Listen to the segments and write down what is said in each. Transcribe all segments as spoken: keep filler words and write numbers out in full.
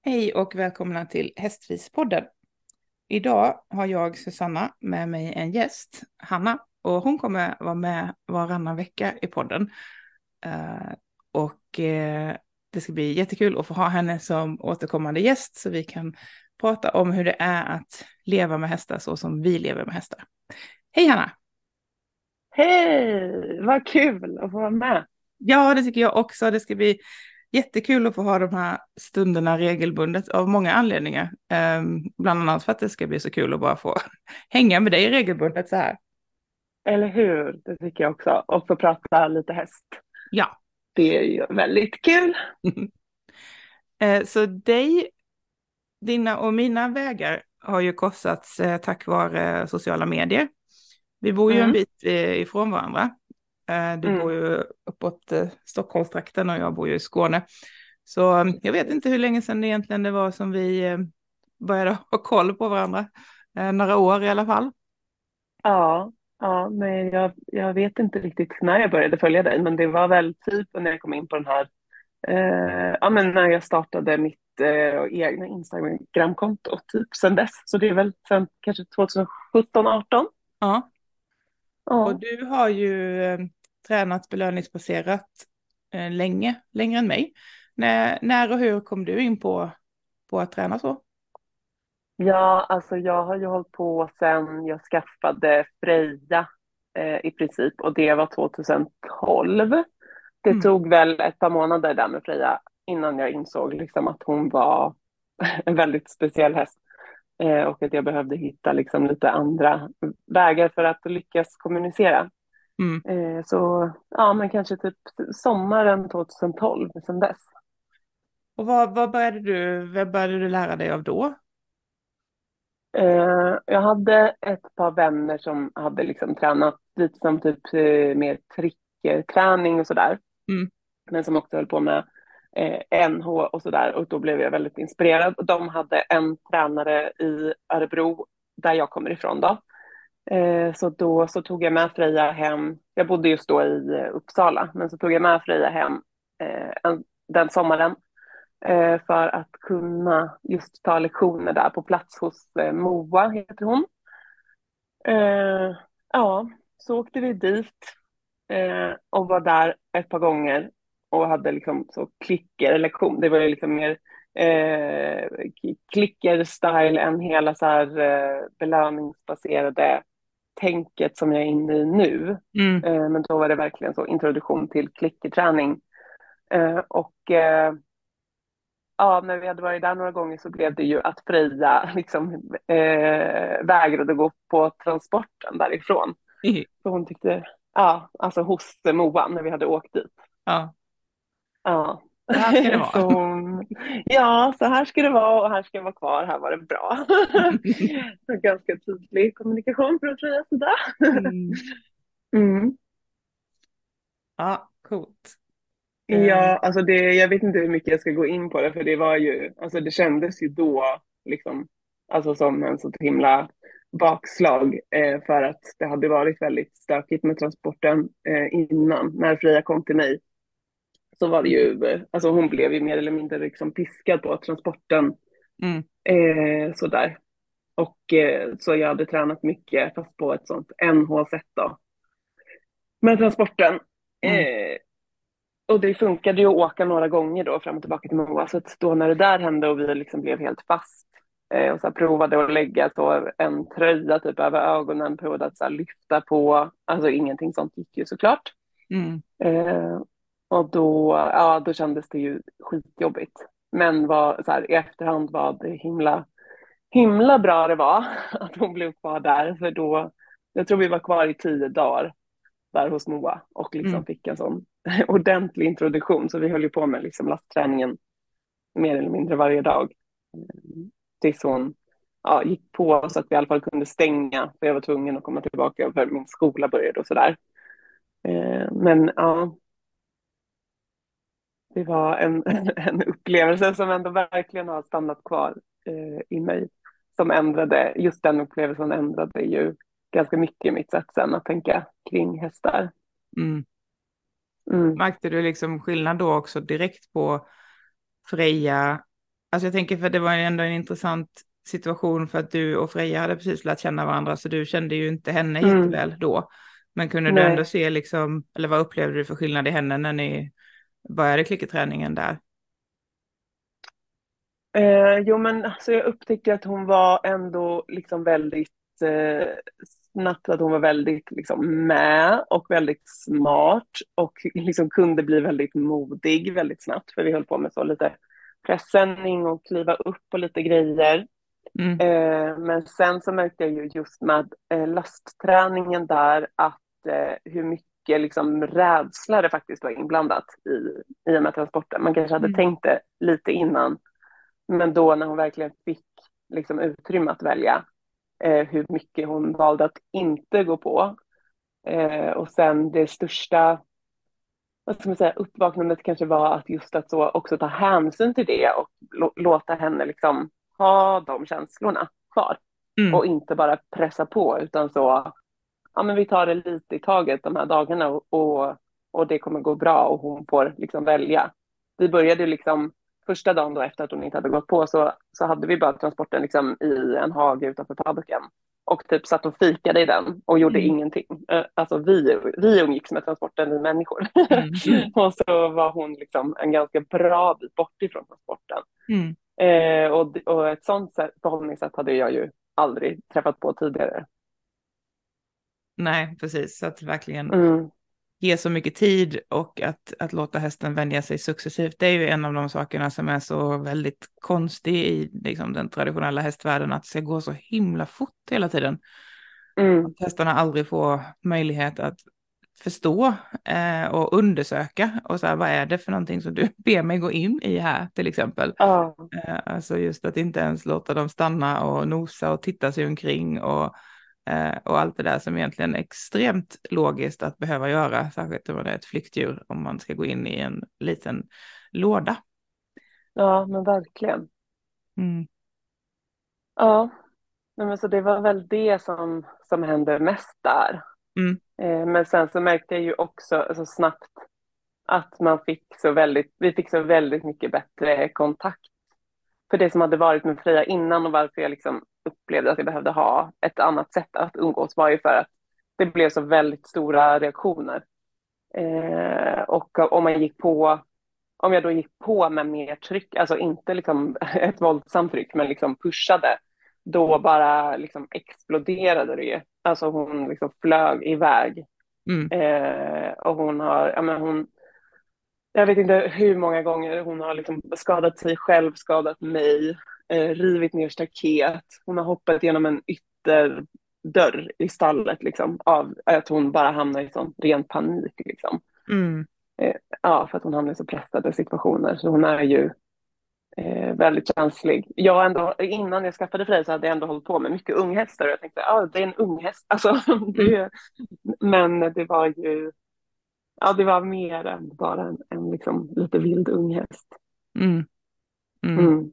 Hej och välkomna till Hästvispodden. Idag har jag, Susanna, med mig en gäst, Hanna, och hon kommer vara med varannan vecka i podden. Uh, och uh, det ska bli jättekul att få ha henne som återkommande gäst så vi kan prata om hur det är att leva med hästar så som vi lever med hästar. Hej Hanna! Hej, vad kul att få vara med. Ja, det tycker jag också. Det ska bli jättekul att få ha de här stunderna regelbundet av många anledningar. Um, bland annat för att det ska bli så kul att bara få hänga med dig regelbundet så här. Eller hur? Det tycker jag också. Och få prata lite häst. Ja. Det är ju väldigt kul. uh, så dig, dina och mina vägar har ju korsats uh, tack vare sociala medier. Vi bor ju en Mm. bit uh, ifrån varandra. Uh, du bor Mm. ju uppåt uh, Stockholmstrakten och jag bor ju i Skåne. Så um, jag vet inte hur länge sedan det egentligen det var som vi uh, började ha koll på varandra. Uh, några år i alla fall. Ja, ja, nej, jag, jag vet inte riktigt när jag började följa dig, men det var väl typ när jag kom in på den här, eh, ja men när jag startade mitt eh, egna Instagramkonto, typ sen dess. Så det är väl sen kanske tjugosjutton arton. Ja, och Ja. du har ju eh, tränat belöningsbaserat eh, länge, längre än mig. När, när och hur kom du in på, på att träna så? Ja, alltså jag har ju hållit på sen jag skaffade Freja eh, i princip, och det var tjugotolv. Det Mm. tog väl ett par månader där med Freja innan jag insåg liksom att hon var en väldigt speciell häst, eh, och att jag behövde hitta liksom lite andra vägar för att lyckas kommunicera. Mm. Eh, så ja, men kanske typ sommaren tjugotolv sen dess. Och vad, vad började du, vad började du lära dig av då? Eh, jag hade ett par vänner som hade liksom tränat lite som typ eh, mer trickträning och sådär. Mm. Men som också höll på med eh, N H och sådär. Och då blev jag väldigt inspirerad. Och de hade en tränare i Örebro där jag kommer ifrån då. Eh, så då så tog jag med Freja hem. Jag bodde just då i eh, Uppsala. Men så tog jag med Freja hem eh, en, den sommaren. Eh, för att kunna just ta lektioner där på plats hos eh, Moa, heter hon. Eh, ja, så åkte vi dit eh, och var där ett par gånger och hade liksom så klicker-lektion. Det var ju liksom mer eh, klicker-style än hela så här eh, belöningsbaserade tänket som jag är inne i nu. Mm. Eh, men då var det verkligen så introduktion till klickerträning. Eh, och eh, ja, när vi hade varit där några gånger så blev det ju att Freja liksom eh, vägrade gå på transporten därifrån. För hon tyckte, ja, alltså hos Moa när vi hade åkt dit. Ja, Ja. så här ska det vara. Så hon, ja, så här ska det vara och här ska jag vara kvar, här var det bra. Så ganska tydlig kommunikation för att säga sådär. Mm. Mm. Ja, coolt. Eh, Ja, alltså det, jag vet inte hur mycket jag ska gå in på det, för det var ju, alltså det kändes ju då liksom, alltså som en så himla bakslag, eh, för att det hade varit väldigt stökigt med transporten eh, innan. När Freja kom till mig så var det ju, eh, alltså hon blev ju mer eller mindre liksom piskad på transporten, mm. eh, sådär. Och eh, så jag hade tränat mycket fast på ett sånt N H-sätt då. Med transporten. Mm. Eh, Och det funkade ju att åka några gånger då fram och tillbaka till Moa. Så att då när det där hände och vi liksom blev helt fast eh, och så här provade att lägga så en tröja typ över ögonen, provade att så här lyfta på, alltså ingenting sånt gick ju såklart. Mm. Eh, och då, ja, då kändes det ju skitjobbigt. Men var, så här, i efterhand var det himla, himla bra det var att hon blev kvar där. För då, jag tror vi var kvar i tio dagar där hos Moa och liksom Mm. fick en sån ordentlig introduktion. Så vi höll ju på med liksom lastträningen mer eller mindre varje dag. Tills hon ja, gick på så att vi i alla fall kunde stänga. För jag var tvungen att komma tillbaka för min skola började och sådär. Eh, men ja, det var en, en upplevelse som ändå verkligen har stannat kvar eh, i mig. Som ändrade, just den upplevelsen ändrade ju ganska mycket i mitt sätt sen att tänka kring hästar. Mm. Mm. Märkte du liksom skillnad då också direkt på Freja Alltså jag tänker för det var ju ändå en intressant situation för att du och Freja hade precis lärt känna varandra så du kände ju inte henne Mm, jätteväl då. Men kunde du ändå nej. se liksom, eller vad upplevde du för skillnad i henne när ni började klickerträningen där? Eh, jo men alltså jag upptäckte att hon var ändå liksom väldigt eh, snabbt, att hon var väldigt liksom med och väldigt smart och liksom kunde bli väldigt modig väldigt snabbt, för vi höll på med så lite presenning och kliva upp och lite grejer. Mm, Eh, men sen så märkte jag ju just med eh, lastträningen där att eh, hur mycket liksom rädsla det faktiskt var inblandat i, i och med transporten. Man kanske hade mm, tänkt det lite innan, men då när hon verkligen fick liksom utrymme att välja eh, hur mycket hon valde att inte gå på. Eh, och sen det största, vad ska man säga, uppvaknandet kanske var att just att så också ta hänsyn till det och lå- låta henne liksom ha de känslorna kvar. mm, Och inte bara pressa på utan så, ja men vi tar det lite i taget de här dagarna och, och, och det kommer gå bra och hon får liksom välja. Vi började liksom första dagen då efter att hon inte hade gått på, så, så hade vi bara transporten liksom i en hage utanför paddocken och typ satt och fikade i den och gjorde mm, ingenting. Eh, Alltså vi, vi umgicks med transporten, vi människor. mm, mm, Och så var hon liksom en ganska bra bit bort ifrån transporten. mm. Eh, och, och ett sånt sätt, förhållningssätt hade jag ju aldrig träffat på tidigare. Nej, precis. Så att verkligen Mm. ge så mycket tid och att, att låta hästen vänja sig successivt. Det är ju en av de sakerna som är så väldigt konstig i liksom, den traditionella hästvärlden, att det ska gå så himla fort hela tiden. Mm. Att hästarna aldrig får möjlighet att förstå eh, och undersöka och så här, vad är det för någonting som du ber mig gå in i här till exempel. Ja, Eh, alltså just att inte ens låta dem stanna och nosa och titta sig omkring och, eh, och allt det där som egentligen är extremt logiskt att behöva göra, särskilt om man är ett flyktdjur, om man ska gå in i en liten låda. ja men verkligen. Mm, Ja, nej, men så det var väl det som, som hände mest där. mm, Eh, men sen så märkte jag ju också så snabbt att man fick så väldigt, vi fick så väldigt mycket bättre kontakt. För det som hade varit med Freja innan och varför jag liksom upplevde att jag behövde ha ett annat sätt att umgås var ju för att det blev så väldigt stora reaktioner. Eh, och om man gick på, om jag då gick på med mer tryck, alltså inte liksom ett våldsamt tryck, men liksom pushade, då bara liksom exploderade det ju. Alltså hon liksom flög iväg. mm, Eh, och hon har, ja men hon, jag vet inte hur många gånger hon har liksom skadat sig själv, skadat mig, eh, rivit ner staket. Hon har hoppat genom en ytterdörr i stallet liksom, av att hon bara hamnar i sån ren panik. Liksom. mm. Eh, ja, för att hon hamnar i så pressade situationer. Så hon är ju eh, väldigt känslig. Jag ändå, innan jag skaffade Frej så hade jag ändå hållit på med mycket unghästar och jag tänkte, ja ah, det är en unghäst. Alltså, Mm, det, men det var ju, ja det var mer än bara en, en liksom lite vild unghäst. mm, mm. Mm.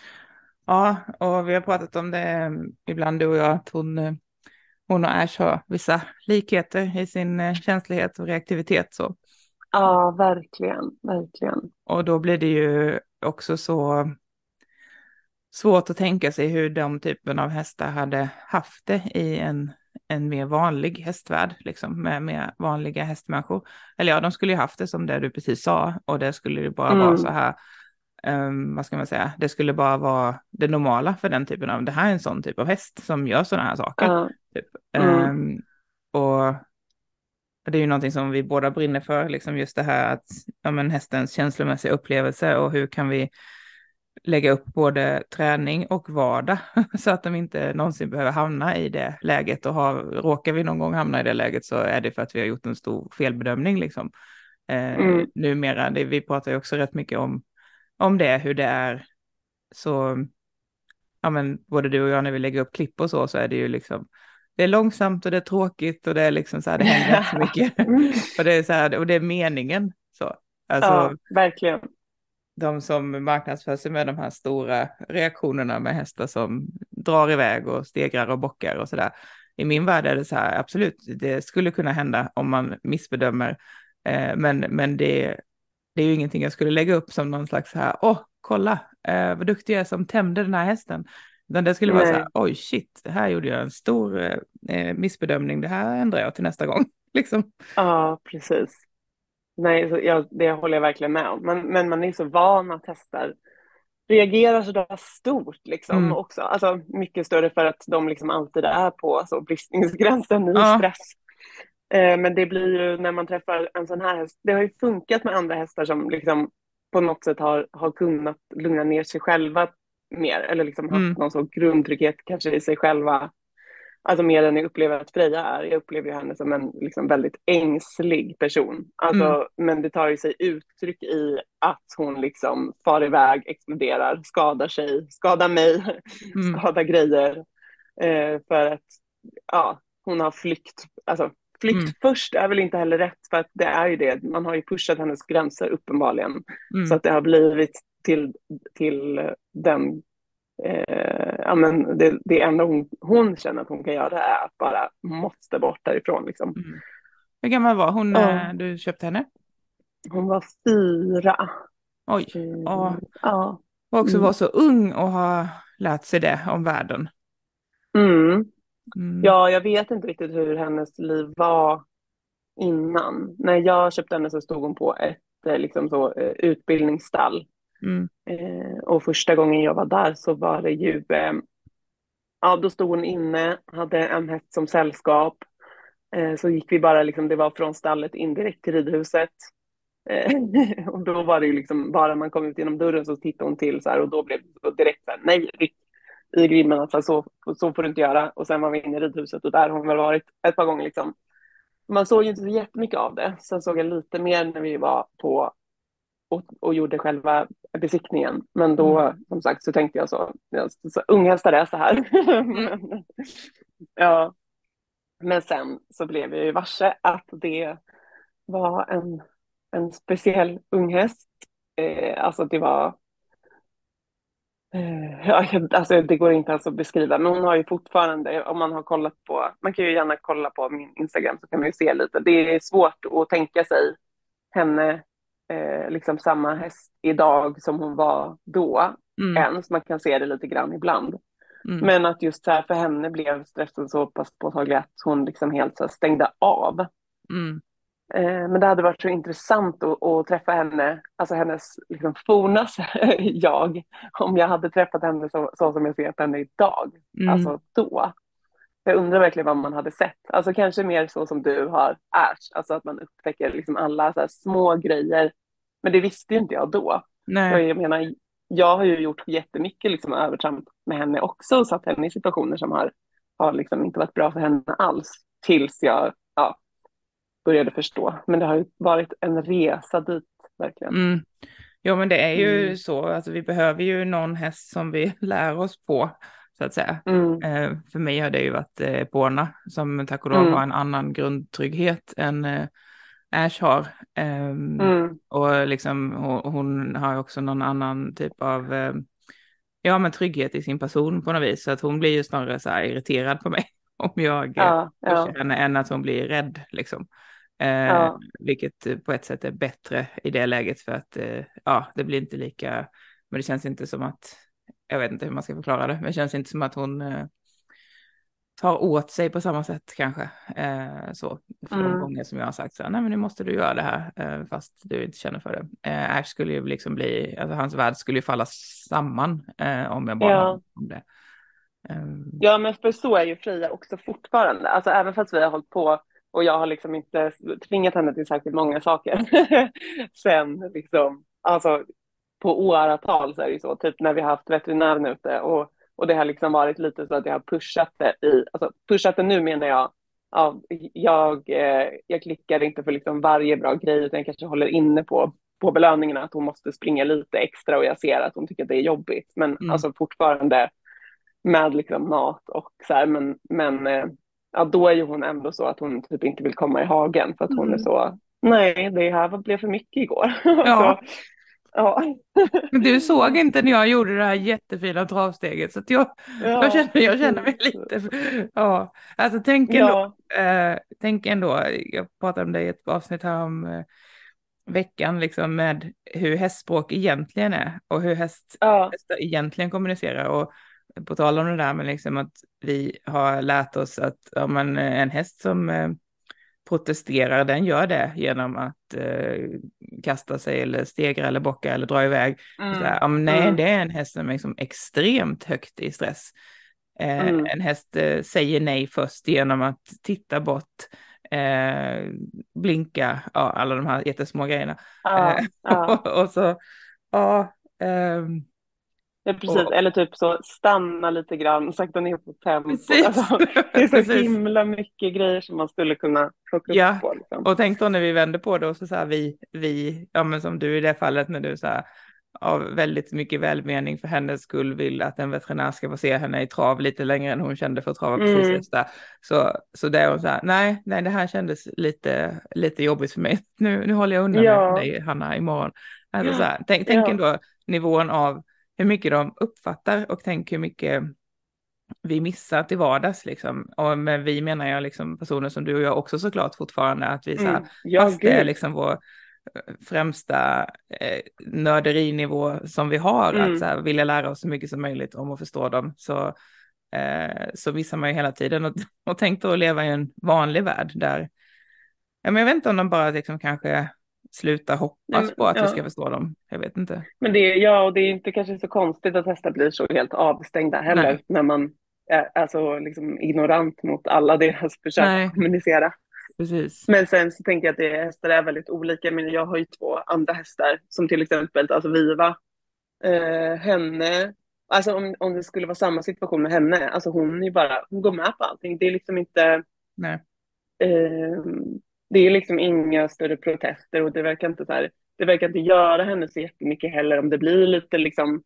Ja, och vi har pratat om det eh, ibland du och jag, att hon, eh, hon och Ash har vissa likheter i sin eh, känslighet och reaktivitet så. Ja, verkligen, verkligen. Och då blir det ju också så svårt att tänka sig hur de typen av hästar hade haft det i en, en mer vanlig hästvärld, liksom med mer vanliga hästmänniskor. Eller ja, de skulle ju haft det som det du precis sa, och det skulle ju bara vara så Mm. här, um, vad ska man säga, det skulle bara vara det normala för den typen av, det här är en sån typ av häst som gör sådana här saker. Ja. Typ. Mm. Um, och det är ju någonting som vi båda brinner för, liksom just det här att, ja men hästens känslomässiga upplevelse och hur kan vi lägga upp både träning och vardag så att de inte någonsin behöver hamna i det läget, och har, råkar vi någon gång hamna i det läget så är det för att vi har gjort en stor felbedömning liksom. Eh, Mm. numera, det, vi pratar ju också rätt mycket om, om det, hur det är så, ja men både du och jag när vi lägger upp klipp och så, så är det ju liksom, det är långsamt och det är tråkigt och det är liksom så här, det händer inte så mycket och det är så här, och det är meningen så, alltså Ja, verkligen. de som marknadsför sig med de här stora reaktionerna med hästar som drar iväg och stegrar och bockar och sådär. I min värld är det så här, absolut, det skulle kunna hända om man missbedömer, eh, men, men det, det är ju ingenting jag skulle lägga upp som någon slags så här, åh, kolla eh, vad duktig jag är som tämjde den här hästen. Utan det skulle vara så här, Nej. oj shit, det här gjorde jag en stor eh, missbedömning, det här ändrar jag till nästa gång. Liksom. Ja, precis. Nej, så jag, det håller jag verkligen med om. Men, men man är så van att hästar reagerar så där stort liksom Mm. också. Alltså mycket större för att de liksom alltid är på alltså, bristningsgränsen i Ja. stress. Eh, men det blir ju när man träffar en sån här häst, det har ju funkat med andra hästar som liksom på något sätt har, har kunnat lugna ner sig själva mer eller liksom haft Mm. någon sån grundtrygghet kanske i sig själva. Alltså mer än jag upplever att Freja är. Jag upplever ju henne som en liksom väldigt ängslig person. Alltså, Mm. men det tar ju sig uttryck i att hon liksom far iväg, exploderar, skadar sig, skadar mig, Mm. skadar grejer. Eh, för att ja, hon har flykt. Alltså, flykt Mm. först är väl inte heller rätt för att det är ju det. Man har ju pushat hennes gränser uppenbarligen. Så Mm. att det har blivit till, till den Eh, ja, men det, det enda hon, hon känner att hon kan göra är att bara måste bort därifrån. Liksom. Mm. Hur gammal var hon när Ja, du köpte henne? hon var fyra. Oj, och, Eh, ja. och också Mm. var så ung och ha lärt sig det om världen. Mm. Mm. Ja, jag vet inte riktigt hur hennes liv var innan. När jag köpte henne så stod hon på ett eh, liksom så, eh, utbildningsstall. Mm. Eh, och första gången jag var där så var det ju, eh, ja då stod hon inne, hade en häst som sällskap. Eh, så gick vi bara, liksom, det var från stallet indirekt till ridhuset. Eh, och då var det ju liksom, bara man kom ut genom dörren så tittade hon till så här, och då blev det direkt så här, nej, ryck i grimmen, alltså, så, så får du inte göra. Och sen var vi inne i ridhuset och där har hon väl varit ett par gånger liksom. Man såg ju inte så jättemycket av det. Sen såg jag lite mer när vi var på och, och gjorde själva besiktningen. Men Mm. då, som sagt, så tänkte jag så, ja, så, så unghästar är så här. Mm. Men, ja. Men sen så blev jag ju varse att det var en, en speciell unghäst. Eh, alltså det var, eh, ja, alltså det går inte ens att beskriva, men hon har ju fortfarande, om man har kollat på, man kan ju gärna kolla på min Instagram så kan man ju se lite. Det är svårt att tänka sig henne, eh, liksom samma häst idag som hon var då, Mm. än, så man kan se det lite grann ibland. Mm. Men att just så här, för henne blev stressen så pass påtaglig att hon liksom helt så här, stängde av. Mm. Eh, men det hade varit så intressant att, att träffa henne, alltså hennes liksom, forna jag, om jag hade träffat henne så, så som jag ser henne idag. Mm. Alltså då. Jag undrar verkligen vad man hade sett. Alltså kanske mer så som du har ärt. Alltså att man upptäcker liksom alla så här små grejer. Men det visste ju inte jag då. Och Nej. jag menar, jag har ju gjort jättemycket liksom övertramp med henne också och satt henne i situationer som har, har liksom inte varit bra för henne alls. Tills jag ja, började förstå. Men det har ju varit en resa dit, verkligen. Mm. Jo, men det är ju Mm. så, alltså vi behöver ju någon häst som vi lär oss på, så att säga. Mm. Eh, för mig har det ju varit eh, Borna, som tack och lov Mm. har en annan grundtrygghet än eh, Ash har. Um, Mm. och liksom, hon, hon har också någon annan typ av eh, ja, men trygghet i sin person på något vis. Så att hon blir ju snarare så här irriterad på mig om jag eh, Ja, pushar ja, henne än att hon blir rädd liksom. Eh, ja. vilket eh, på ett sätt är bättre i det läget för att eh, ja, det blir inte lika, men det känns inte som att, jag vet inte hur man ska förklara det, men det känns inte som att hon eh, tar åt sig på samma sätt kanske. Eh, så för de Mm. gånger som jag har sagt så här, nej men nu måste du göra det här eh, fast du inte känner för det. Eh, Ash skulle ju liksom bli, alltså hans värld skulle ju falla samman eh, om jag bad Ja. honom om det. Um, Ja, men för så är ju Freja också fortfarande. Alltså även fast vi har hållit på och jag har liksom inte tvingat henne till särskilt många saker. Sen liksom, alltså på åratal så är det ju så, typ när vi har haft veterinären ute och, och det har liksom varit lite så att jag har pushat det i, alltså pushat det nu menar jag, ja, jag, eh, jag klickar inte för liksom varje bra grej utan jag kanske håller inne på, på belöningarna att hon måste springa lite extra och jag ser att hon tycker att det är jobbigt. Men mm, alltså fortfarande med liksom mat och så här, men, men eh, ja, då är ju hon ändå så att hon typ inte vill komma i hagen för att hon är mm, så, nej, det här blev för mycket igår. ja, så, ja. men du såg inte när jag gjorde det här jättefina travsteget så att jag, jag, Ja, känner, jag känner mig precis. lite, ja, alltså tänk ändå, Ja, eh, tänk ändå, jag pratade om det i ett avsnitt här om eh, veckan liksom med hur hästspråk egentligen är och hur häst, Ja. hästar egentligen kommunicerar. Och på tal om det där med liksom att vi har lärt oss att ja, men, en häst som eh, protesterar, den gör det genom att eh, kasta sig eller stegra eller bocka eller dra iväg. Så här, Mm. ja, men nej, Mm. det är en häst som är liksom extremt högt i stress. Eh, Mm. en häst eh, säger nej först genom att titta bort, eh, blinka, ja, alla de här jättesmå grejerna. Eh, Ja. Ja. och, och så, ja, ehm, Ja, precis. och, Eller typ så stanna lite grann, sakta ner på tempot. precis, Alltså, det är så precis. himla mycket grejer som man skulle kunna plocka upp Ja, på. Liksom. och tänk då när vi vänder på det och så, så här, vi, vi, ja men som du i det fallet när du så här, av väldigt mycket välmening för hennes skull vill att en veterinär ska få se henne i trav lite längre än hon kände för att trava precis Mm. just där. Så, så där är hon så här, nej, nej, det här kändes lite, lite jobbigt för mig. Nu, nu håller jag undan mig från Ja. dig, Hanna, imorgon. Alltså så här, tänk, tänk Ja. ändå nivån av hur mycket de uppfattar och tänk hur mycket vi missar till vardags liksom. Och med vi menar jag liksom personer som du och jag också såklart fortfarande, att vi så här, Mm. Ja, fast det är gud. liksom vår eh, främsta eh, nörderinivå som vi har, att så Mm. här, vilja lära oss så mycket som möjligt om att förstå dem, så, eh, så missar man ju hela tiden. Och, och tänk då att leva i en vanlig värld där, ja, men jag vet inte om de bara liksom kanske slutar Nej, hoppas på men, att vi ska ja. förstå dem. Jag vet inte. Men det, ja, och det är inte kanske så konstigt att hästar blir så helt avstängda heller Nej, när man är alltså, liksom ignorant mot alla deras försök att nej, kommunicera. precis. Men sen så tänker jag att det, hästar är väldigt olika. Men jag har ju två andra hästar som till exempel alltså Viva. Eh, henne, alltså om, om det skulle vara samma situation med henne, alltså hon är bara, hon går med på allting. Det är liksom inte, Nej, eh, det är liksom inga större protester och det verkar inte så här, det verkar inte göra henne så jättemycket heller om det blir lite liksom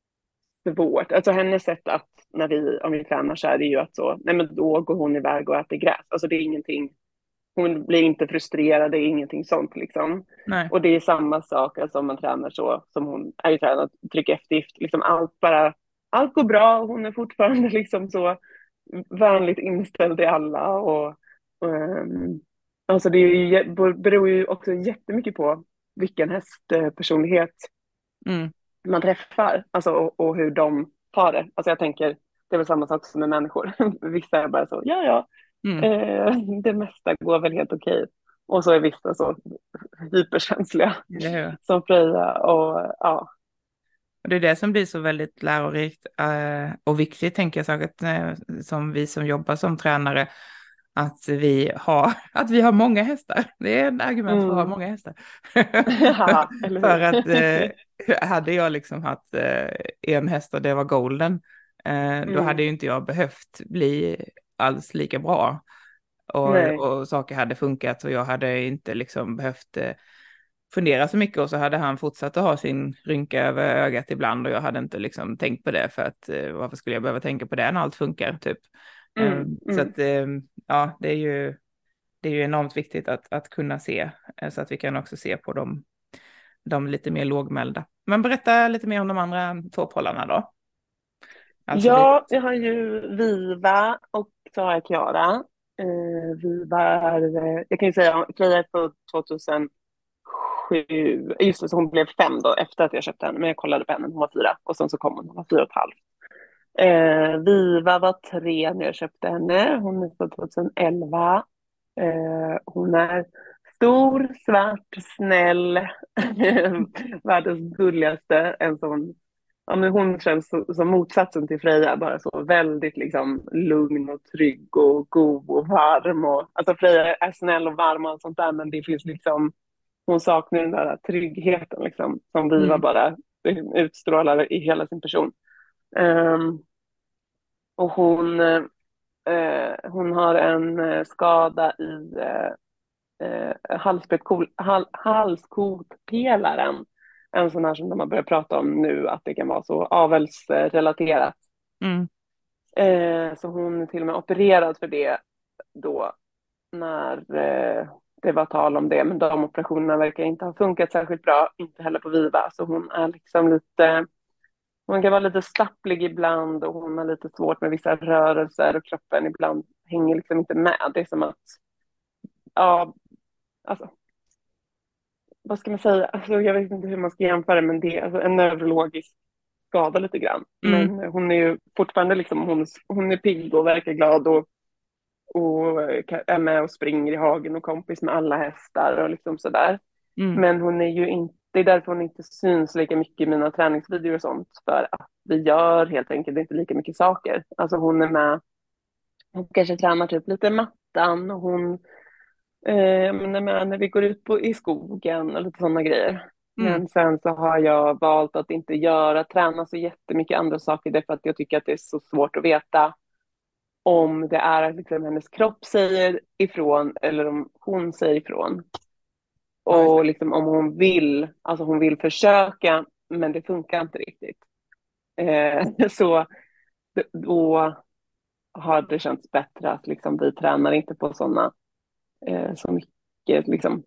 svårt. Alltså hennes sätt att, när vi, om vi tränar så är det ju att så, nej men då går hon iväg och äter gräs. Alltså det är ingenting, hon blir inte frustrerad, det är ingenting sånt liksom. nej, Och det är samma sak alltså om man tränar så som hon är ju tränad, tryck eftergift, liksom allt bara, allt går bra och hon är fortfarande liksom så vänligt inställd i alla och, och um, alltså det är ju, beror ju också jättemycket på vilken hästpersonlighet mm, man träffar, alltså och, och hur de tar det. Alltså jag tänker, det är väl samma sak som med människor. Vissa är bara så, ja ja, mm. eh, det mesta går väl helt okej. Och så är vissa så hyperkänsliga Det är som Freja och ja. Och det är det som blir så väldigt lärorikt eh, och viktigt, tänker jag, säkert, eh, som vi som jobbar som tränare, att vi har, att vi har många hästar. Det är ett argument för att ha Mm. många hästar. Haha, eller För hur? att eh, hade jag liksom haft eh, en häst och det var golden, eh, då hade Mm. ju inte jag behövt bli alls lika bra. Och, Nej. och saker hade funkat och jag hade inte liksom behövt eh, fundera så mycket, och så hade han fortsatt att ha sin rynka över ögat ibland och jag hade inte liksom tänkt på det, för att eh, varför skulle jag behöva tänka på det när allt funkar typ. Eh, Mm. så Mm. att eh, ja, det är ju, det är ju enormt viktigt att, att kunna se, eh, så att vi kan också se på dem, de lite mer lågmälda. Men berätta lite mer om de andra två pollarna då. Alltså vi. Ja, jag har ju Viva och så har jag Klara. Eh, Viva är, eh, jag kan ju säga, Freja är på tvåtusensju, just det, så hon blev fem då efter att jag köpte henne, men jag kollade på henne, hon var fyra och sen så kom hon, hon var fyra och ett halvt. Eh, Viva var tre när jag köpte henne, hon är på tjugoelva. Eh, hon är stor, svart, snäll, världens gulligaste, en sån. Ja, men hon känns så, som motsatsen till Freja, bara så väldigt liksom lugn och trygg och god och varm. Och, alltså Freja är snäll och varm och sånt där, men det finns liksom, hon saknar den där tryggheten liksom, som Viva Mm, bara utstrålar i hela sin person. Um, och hon, uh, hon har en uh, skada i uh, uh, halspettkol- hal- halskotpelaren. En sån här som de har börjat prata om nu, att det kan vara så avelsrelaterat. mm, Eh, så hon är till och med opererad för det då när eh, det var tal om det. Men de operationerna verkar inte ha funkat särskilt bra, inte heller på Viva. Så hon är liksom lite, hon kan vara lite stapplig ibland och hon har lite svårt med vissa rörelser och kroppen ibland hänger liksom inte med. Det är som att, ja, alltså vad ska man säga, alltså, jag vet inte hur man ska jämföra, men det är alltså en neurologisk skada lite grann. Mm, Men hon är ju fortfarande liksom, hon, hon är pigg och verkar glad och, och är med och springer i hagen och kompis med alla hästar och liksom sådär. mm, Men hon är ju inte, det är därför hon inte syns lika mycket i mina träningsvideor och sånt, för att vi gör helt enkelt inte lika mycket saker. Alltså hon är med, hon kanske tränar typ lite mattan och hon eh, men är med när vi går ut på, i skogen och lite sådana grejer. mm. Men sen så har jag valt att inte göra, träna så jättemycket andra saker därför att jag tycker att det är så svårt att veta om det är att liksom hennes kropp säger ifrån eller om hon säger ifrån. Ja, just Och liksom om hon vill, alltså hon vill försöka, men det funkar inte riktigt. Eh, så då har det känts bättre att liksom vi tränar inte på sådana eh, så mycket, liksom,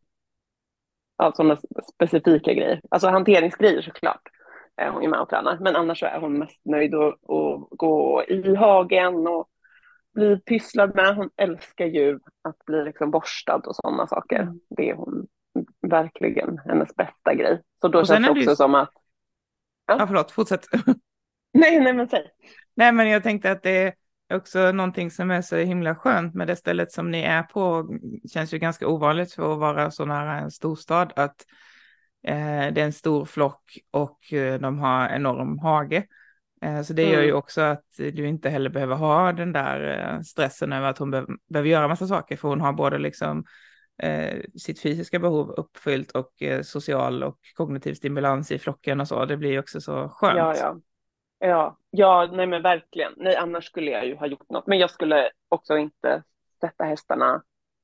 ja, sådana specifika grejer. Alltså hanteringsgrejer såklart är hon ju med och tränar, men annars så är hon mest nöjd att att gå i hagen och bli pysslad med. Hon älskar ju att bli liksom borstad och sådana det. saker. Mm. Det är hon verkligen hennes bästa grej. Så då Och känns sen det är det ju... också som att, ja, Ja, förlåt, fortsätt. nej, nej men säg. Nej, men jag tänkte att det är också någonting som är så himla skönt med det stället som ni är på. Känns ju ganska ovanligt för att vara så nära en storstad, att eh, det är en stor flock och eh, de har enorm hage. Eh, så det gör ju Mm, också att du inte heller behöver ha den där eh, stressen över att hon be behöver göra massa saker, för hon har både liksom eh, sitt fysiska behov uppfyllt och eh, social och kognitiv stimulans i flocken och så. Det blir ju också så ja, skönt. ja. Ja, ja, nej men verkligen. Nej, annars skulle jag ju ha gjort något. Men jag skulle också inte sätta hästarna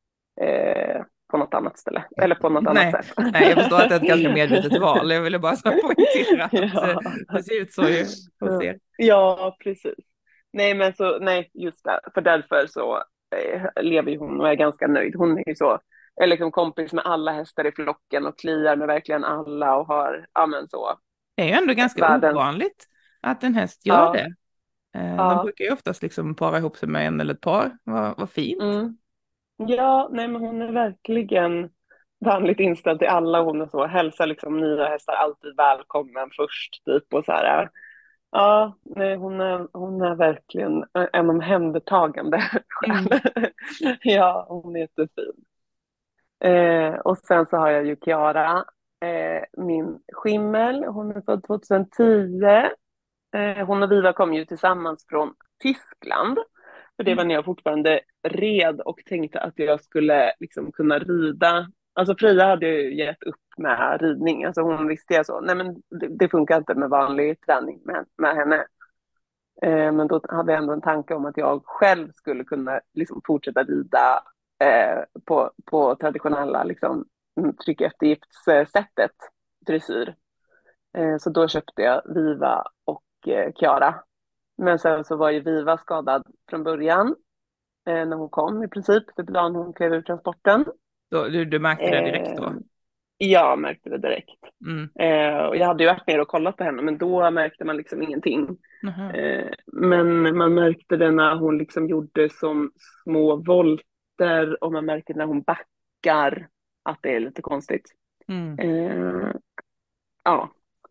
eh, på något annat ställe. Eller på något annat Nej, sätt. nej, jag förstår att det är ett ganska medvetet val. Jag ville bara så poängtera att eh, Ja. det ser ut så ju hos er. Ja, precis. Nej, men så, nej, just det. För därför så eh, lever ju hon och är ganska nöjd. Hon är ju så, är liksom kompis med alla hästar i flocken och kliar med verkligen alla och har, ja men så, Det är ju ändå ganska världens, ovanligt att en häst gör ja, det. Eh, De ja. brukar ju oftast liksom para ihop sig med en eller ett par. Vad, vad fint. Mm. Ja, nej men hon är verkligen vänligt inställd till alla. Hon är så, hälsar liksom nya hästar alltid välkommen först typ och så här. Ja, nej, hon är, hon är verkligen en omhändertagande Mm. själ. Ja, hon är jättefin. Eh, och sen så har jag ju Kiara, eh, min skimmel. Hon är född tjugohundratio. Eh, hon och Viva kom ju tillsammans från Tyskland. För det var Mm. när jag fortfarande red och tänkte att jag skulle liksom kunna rida. Alltså Freja hade ju gett upp med ridning. Alltså hon visste jag så, nej men det, det funkar inte med vanlig träning med, med henne. Eh, men då hade jag ändå en tanke om att jag själv skulle kunna liksom fortsätta rida eh, på, på traditionella liksom, tryck eftergiftssättet, dressyr. Eh, så då köpte jag Viva och eh, Kiara. Men sen så var ju Viva skadad från början, eh, när hon kom i princip, den dagen hon klev ur transporten. Då, du, du märkte det direkt Eh, då? jag märkte det direkt. Mm. Eh, och jag hade ju varit ner och kollat på henne, men då märkte man liksom ingenting. Jaha. Eh, men man märkte det när hon liksom gjorde som små volter och man märkte när hon backar att det är lite konstigt. Mm. Eh, ja,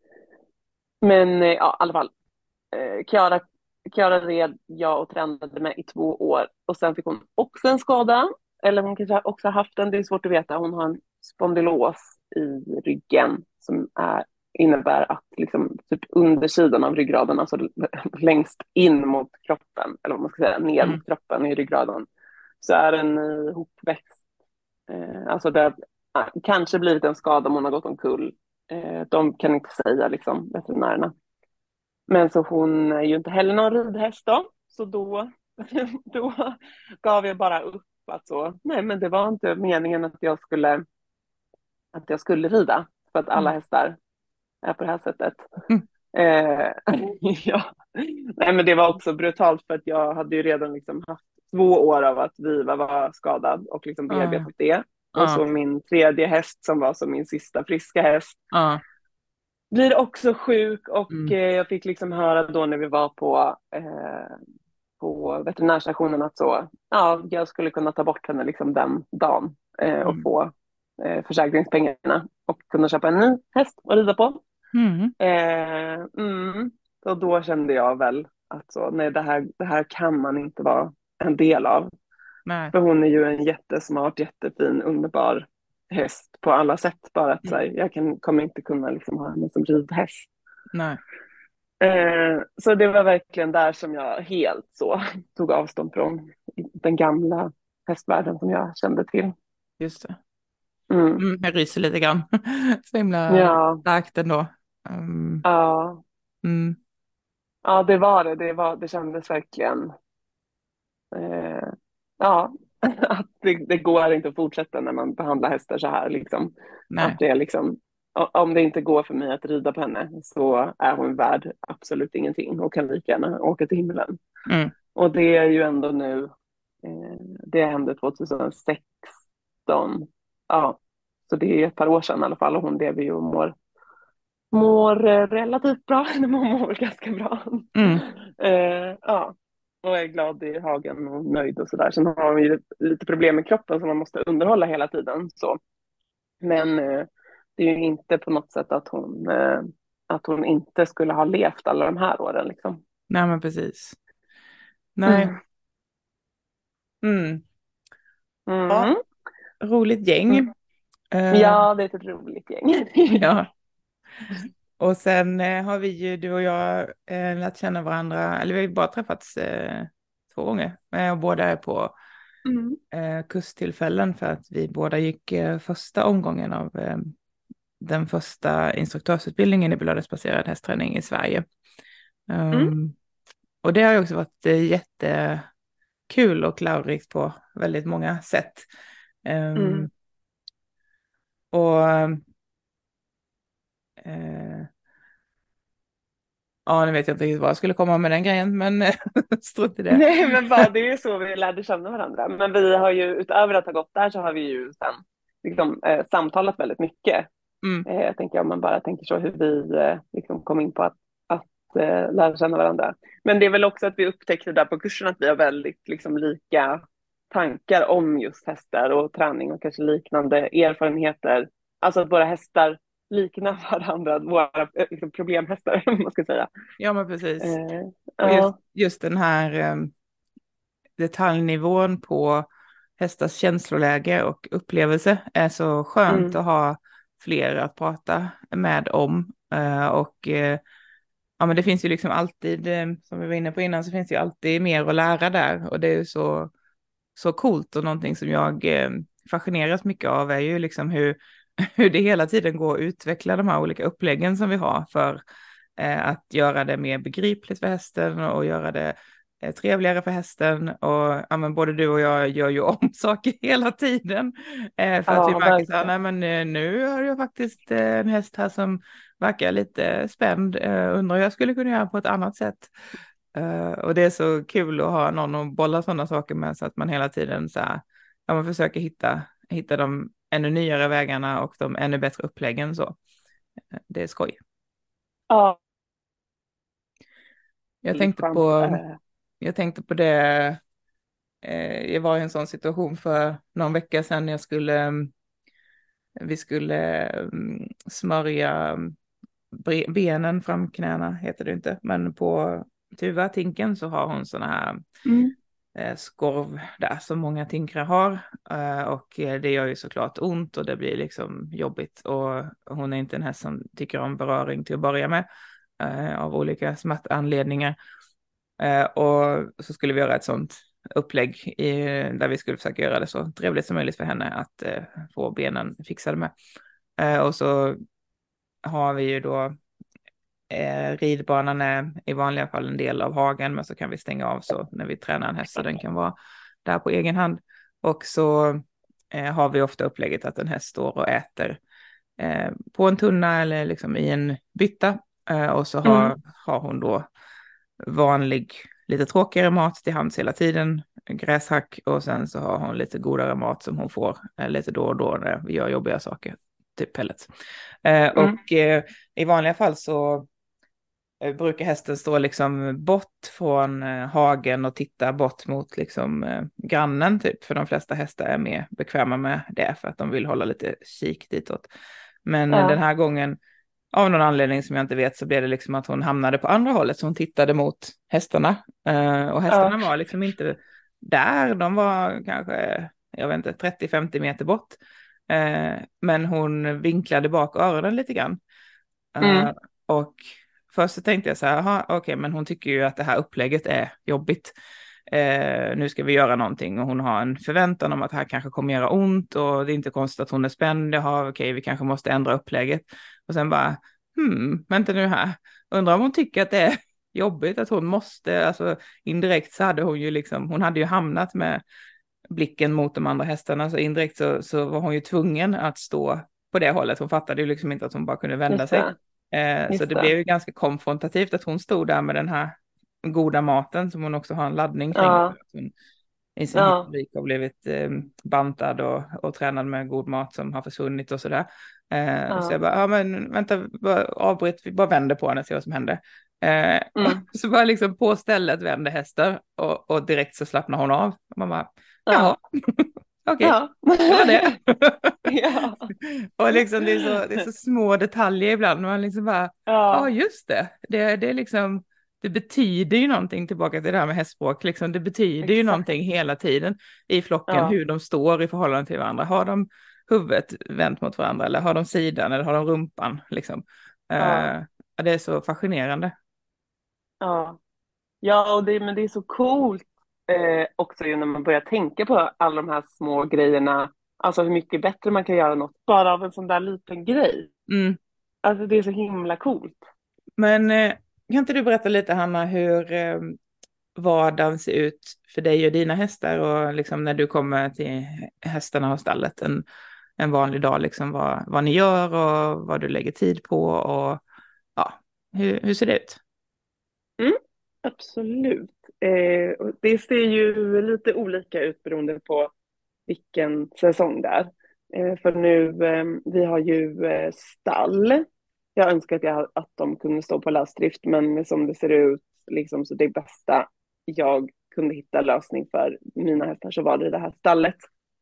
men eh, ja, i alla fall. Eh, Kiara, Kiara red jag och tränade med i två år och sen fick hon också en skada. Eller hon kanske också har haft den, det är svårt att veta. Hon har en spondylos i ryggen som är, innebär att liksom, typ undersidan av ryggraden, alltså längst in mot kroppen, eller vad man ska säga, ner Mm. mot kroppen i ryggraden, så är den ihopväxt. Eh, alltså det har ah, kanske blivit en skada om hon har gått omkull. Eh, de kan inte säga, liksom, veterinärerna. Men så hon är ju inte heller någon ridhäst då. Så då, då gav jag bara upp att så, nej men det var inte meningen att jag skulle, att jag skulle rida. För att alla Mm. hästar är på det här sättet. Mm. Eh, ja. Nej men det var också brutalt för att jag hade ju redan liksom haft två år av att Viva var skadad och liksom Ja, bearbetat det. Och ja, så min tredje häst som var som min sista friska häst ja. blir också sjuk och Mm. eh, jag fick liksom höra då när vi var på, eh, på veterinärstationen att så, ja, jag skulle kunna ta bort henne liksom den dagen eh, och Mm. få eh, försäkringspengarna och kunna köpa en ny häst att rida på. Mm. Eh, mm. Och då kände jag väl att så, nej, det här, det här kan man inte vara en del av. Nej. För hon är ju en jättesmart, jättefin, underbar häst på alla sätt. Bara att så här, Mm. jag kan, kommer inte kunna liksom ha henne som ridhäst. Nej. Eh, så det var verkligen där som jag helt så tog avstånd från den gamla hästvärlden som jag kände till. Just det. Mm. Mm, jag ryser lite grann. Så himla Ja, starkt ändå. Um, ja, mm. ja, det var det. Det, var, det kändes verkligen, eh, ja, att det, det går inte att fortsätta när man behandlar hästar så här. Liksom. Att Nej. det är liksom, o- om det inte går för mig att rida på henne så är hon värd absolut ingenting och kan lika gärna åka till himlen. Mm. Och det är ju ändå nu, eh, det hände tjugohundrasexton. Ja, så det är ett par år sedan i alla fall och hon lever ju och mår, mår eh, relativt bra, hon mår ganska bra. Mm. eh, ja, och är glad i hagen och nöjd och sådär. Sen har hon ju lite problem med kroppen som man måste underhålla hela tiden. Så. Men eh, det är ju inte på något sätt att hon, eh, att hon inte skulle ha levt alla de här åren liksom. Nej, men precis. Nej. Mm. Mm. Ja, Mm. roligt gäng. Mm. Eh, Ja, det är ett roligt gäng. ja. Och sen eh, har vi ju, du och jag, eh, lärt känna varandra, eller vi har ju bara träffats eh, två gånger. Eh, och båda är på Mm. eh, kurstillfällen för att vi båda gick eh, första omgången av eh, den första instruktörsutbildningen i belöningsbaserad hästträning i Sverige. Mm. Um, och det har ju också varit eh, jättekul och lärorikt på väldigt många sätt. Mm. Um, och eh, ja, nu vet jag inte riktigt vad jag skulle komma med den grejen, men strunt i det. Nej, men bara, det är ju så vi lärde känna varandra. Men vi har ju, utöver att ha gått där så har vi ju sen liksom, eh, samtalat väldigt mycket. Mm, Eh, jag tänker om man bara tänker så hur vi eh, liksom kom in på att, att eh, lära känna varandra. Men det är väl också att vi upptäckte där på kursen att vi har väldigt liksom, lika tankar om just hästar och träning och kanske liknande erfarenheter. Alltså att våra hästar liknar varandra, våra eh, liksom, problemhästar, om man ska säga. ja, men precis. Eh, Och just, ja. just den här um, detaljnivån på hästars känsloläge och upplevelse är så skönt Mm. att ha fler att prata med om. Uh, och uh, ja, men det finns ju liksom alltid, eh, som vi var inne på innan, så finns det ju alltid mer att lära där. Och det är ju så, så coolt och någonting som jag eh, fascineras mycket av är ju liksom hur, hur det hela tiden går att utveckla de här olika uppläggen som vi har för eh, att göra det mer begripligt för hästen och göra det eh, trevligare för hästen. Och ja, men både du och jag gör ju om saker hela tiden eh, för att vi Ja, märker så här, nej verkligen. men eh, nu har jag faktiskt eh, en häst här som verkar lite spänd. Uh, undrar hur jag skulle kunna göra på ett annat sätt. Uh, och det är så kul att ha någon att bolla sådana saker med så att man hela tiden så här, ja, man försöker hitta, hitta de ännu nyare vägarna och de ännu bättre uppläggen. Så. Uh, det är skoj. Ja, Jag väldigt tänkte skönt. på, Eh, jag tänkte på det, uh, jag var i en sån situation för någon vecka sedan. Jag skulle, um, vi skulle um, smörja benen, framknäna heter det inte, men på Tuva, tinken, så har hon såna här mm. eh, skorv där som många tinkrar har. Eh, och eh, det gör ju såklart ont och det blir liksom jobbigt. Och hon är inte en häst som tycker om beröring till att börja med eh, av olika smärtanledningar. Eh, och så skulle vi göra ett sånt upplägg i, där vi skulle försöka göra det så trevligt som möjligt för henne att eh, få benen fixade med. Eh, och så har vi ju då Eh, ridbanan är i vanliga fall en del av hagen, men så kan vi stänga av så när vi tränar en häst så den kan vara där på egen hand. Och så eh, har vi ofta upplägget att en häst står och äter eh, på en tunna eller liksom i en bytta. Eh, och så Mm. har, har hon då vanlig, lite tråkigare mat till hands hela tiden, gräshack, och sen så har hon lite godare mat som hon får eh, lite då och då när vi gör jobbiga saker, typ pellets. Eh, Mm. och eh, i vanliga fall så brukar hästen stå liksom bort från eh, hagen och titta bort mot liksom eh, grannen typ. För de flesta hästar är mer bekväma med det för att de vill hålla lite kik ditåt. Men eh, den Ja. här gången, av någon anledning som jag inte vet, så blev det liksom att hon hamnade på andra hållet. Så hon tittade mot hästarna. Eh, och hästarna Ja. var liksom inte där. De var kanske, jag vet inte, trettio femtio meter bort. Eh, men hon vinklade bak öronen lite grann. Eh, Mm. och först så tänkte jag så här, aha, okej, okay, men hon tycker ju att det här upplägget är jobbigt. Eh, nu ska vi göra någonting och hon har en förväntan om att det här kanske kommer göra ont och det är inte konstigt att hon är spänd. Jaha, okej, okay, vi kanske måste ändra upplägget. Och sen bara, hmm, vänta nu här. Undrar om hon tycker att det är jobbigt att hon måste, alltså indirekt så hade hon ju liksom, hon hade ju hamnat med blicken mot de andra hästarna, så indirekt så, så var hon ju tvungen att stå på det hållet. Hon fattade ju liksom inte att hon bara kunde vända Just sig. det. Eh, så Just det det. blev ju ganska konfrontativt att hon stod där med den här goda maten som hon också har en laddning kring. Ja. Hon i sin Ja. historik har blivit eh, bantad och, och tränad med god mat som har försvunnit och sådär. Eh, så jag Ja. bara, ja men vänta, bara, avbryt, vi bara vänder på henne och ser vad som händer. Eh, Mm. så bara liksom på stället vände hästen och, och direkt så slappnar hon av. Och man bara, jaha, Ja. okej, Ja. det var det. Ja. Och liksom det är, så, det är så små detaljer ibland. Man liksom bara, ja Ja. just det. Det, det är liksom, det betyder ju någonting, tillbaka till det här med hästspråk. Liksom, det betyder ju Exakt. någonting hela tiden i flocken, Ja. hur de står i förhållande till varandra. Har de huvudet vänt mot varandra eller har de sidan eller har de rumpan? Liksom. Ja. Uh, det är så fascinerande. Ja. Ja, och det, men det är så coolt eh, också ju när man börjar tänka på alla de här små grejerna. Alltså hur mycket bättre man kan göra något bara av en sån där liten grej. Mm. Alltså det är så himla coolt. Men eh, kan inte du berätta lite, Hanna, hur eh, vardagen ser ut för dig och dina hästar och liksom när du kommer till hästarna och stallet en, en vanlig dag, liksom vad, vad ni gör och vad du lägger tid på och ja, hur, hur ser det ut? Mm, absolut. Eh, och det ser ju lite olika ut beroende på vilken säsong det är. Eh, för nu, eh, vi har ju eh, stall. Jag önskar att, jag, att de kunde stå på lösdrift, men som det ser ut, liksom, så det bästa jag kunde hitta lösning för mina hästar så var det det här stallet.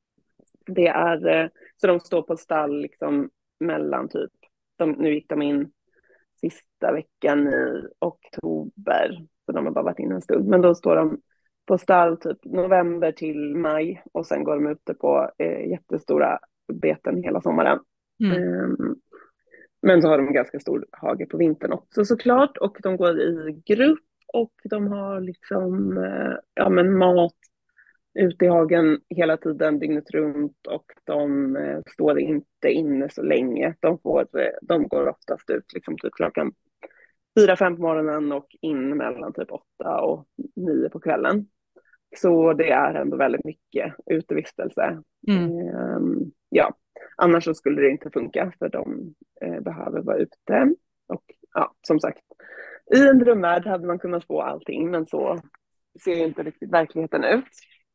Det är, eh, så de står på stall liksom mellan typ, de, nu gick de in sista veckan i oktober, så de har bara varit inne en stund, men då står de på stall typ november till maj och sen går de ute på eh, jättestora beten hela sommaren. Mm. Um, men så har de ganska stor hage på vintern också såklart, och de går i grupp och de har liksom eh, ja, men mat ute i hagen hela tiden, dygnet runt, och de eh, står inte inne så länge. De, får, eh, de går oftast ut liksom typ klockan fyra, fem på morgonen och in mellan typ åtta och nio på kvällen. Så det är ändå väldigt mycket utevistelse. Mm. Eh, ja, annars så skulle det inte funka för de eh, behöver vara ute. Och ja, som sagt, i en drömvärld hade man kunnat få allting, men så ser inte riktigt verkligheten ut.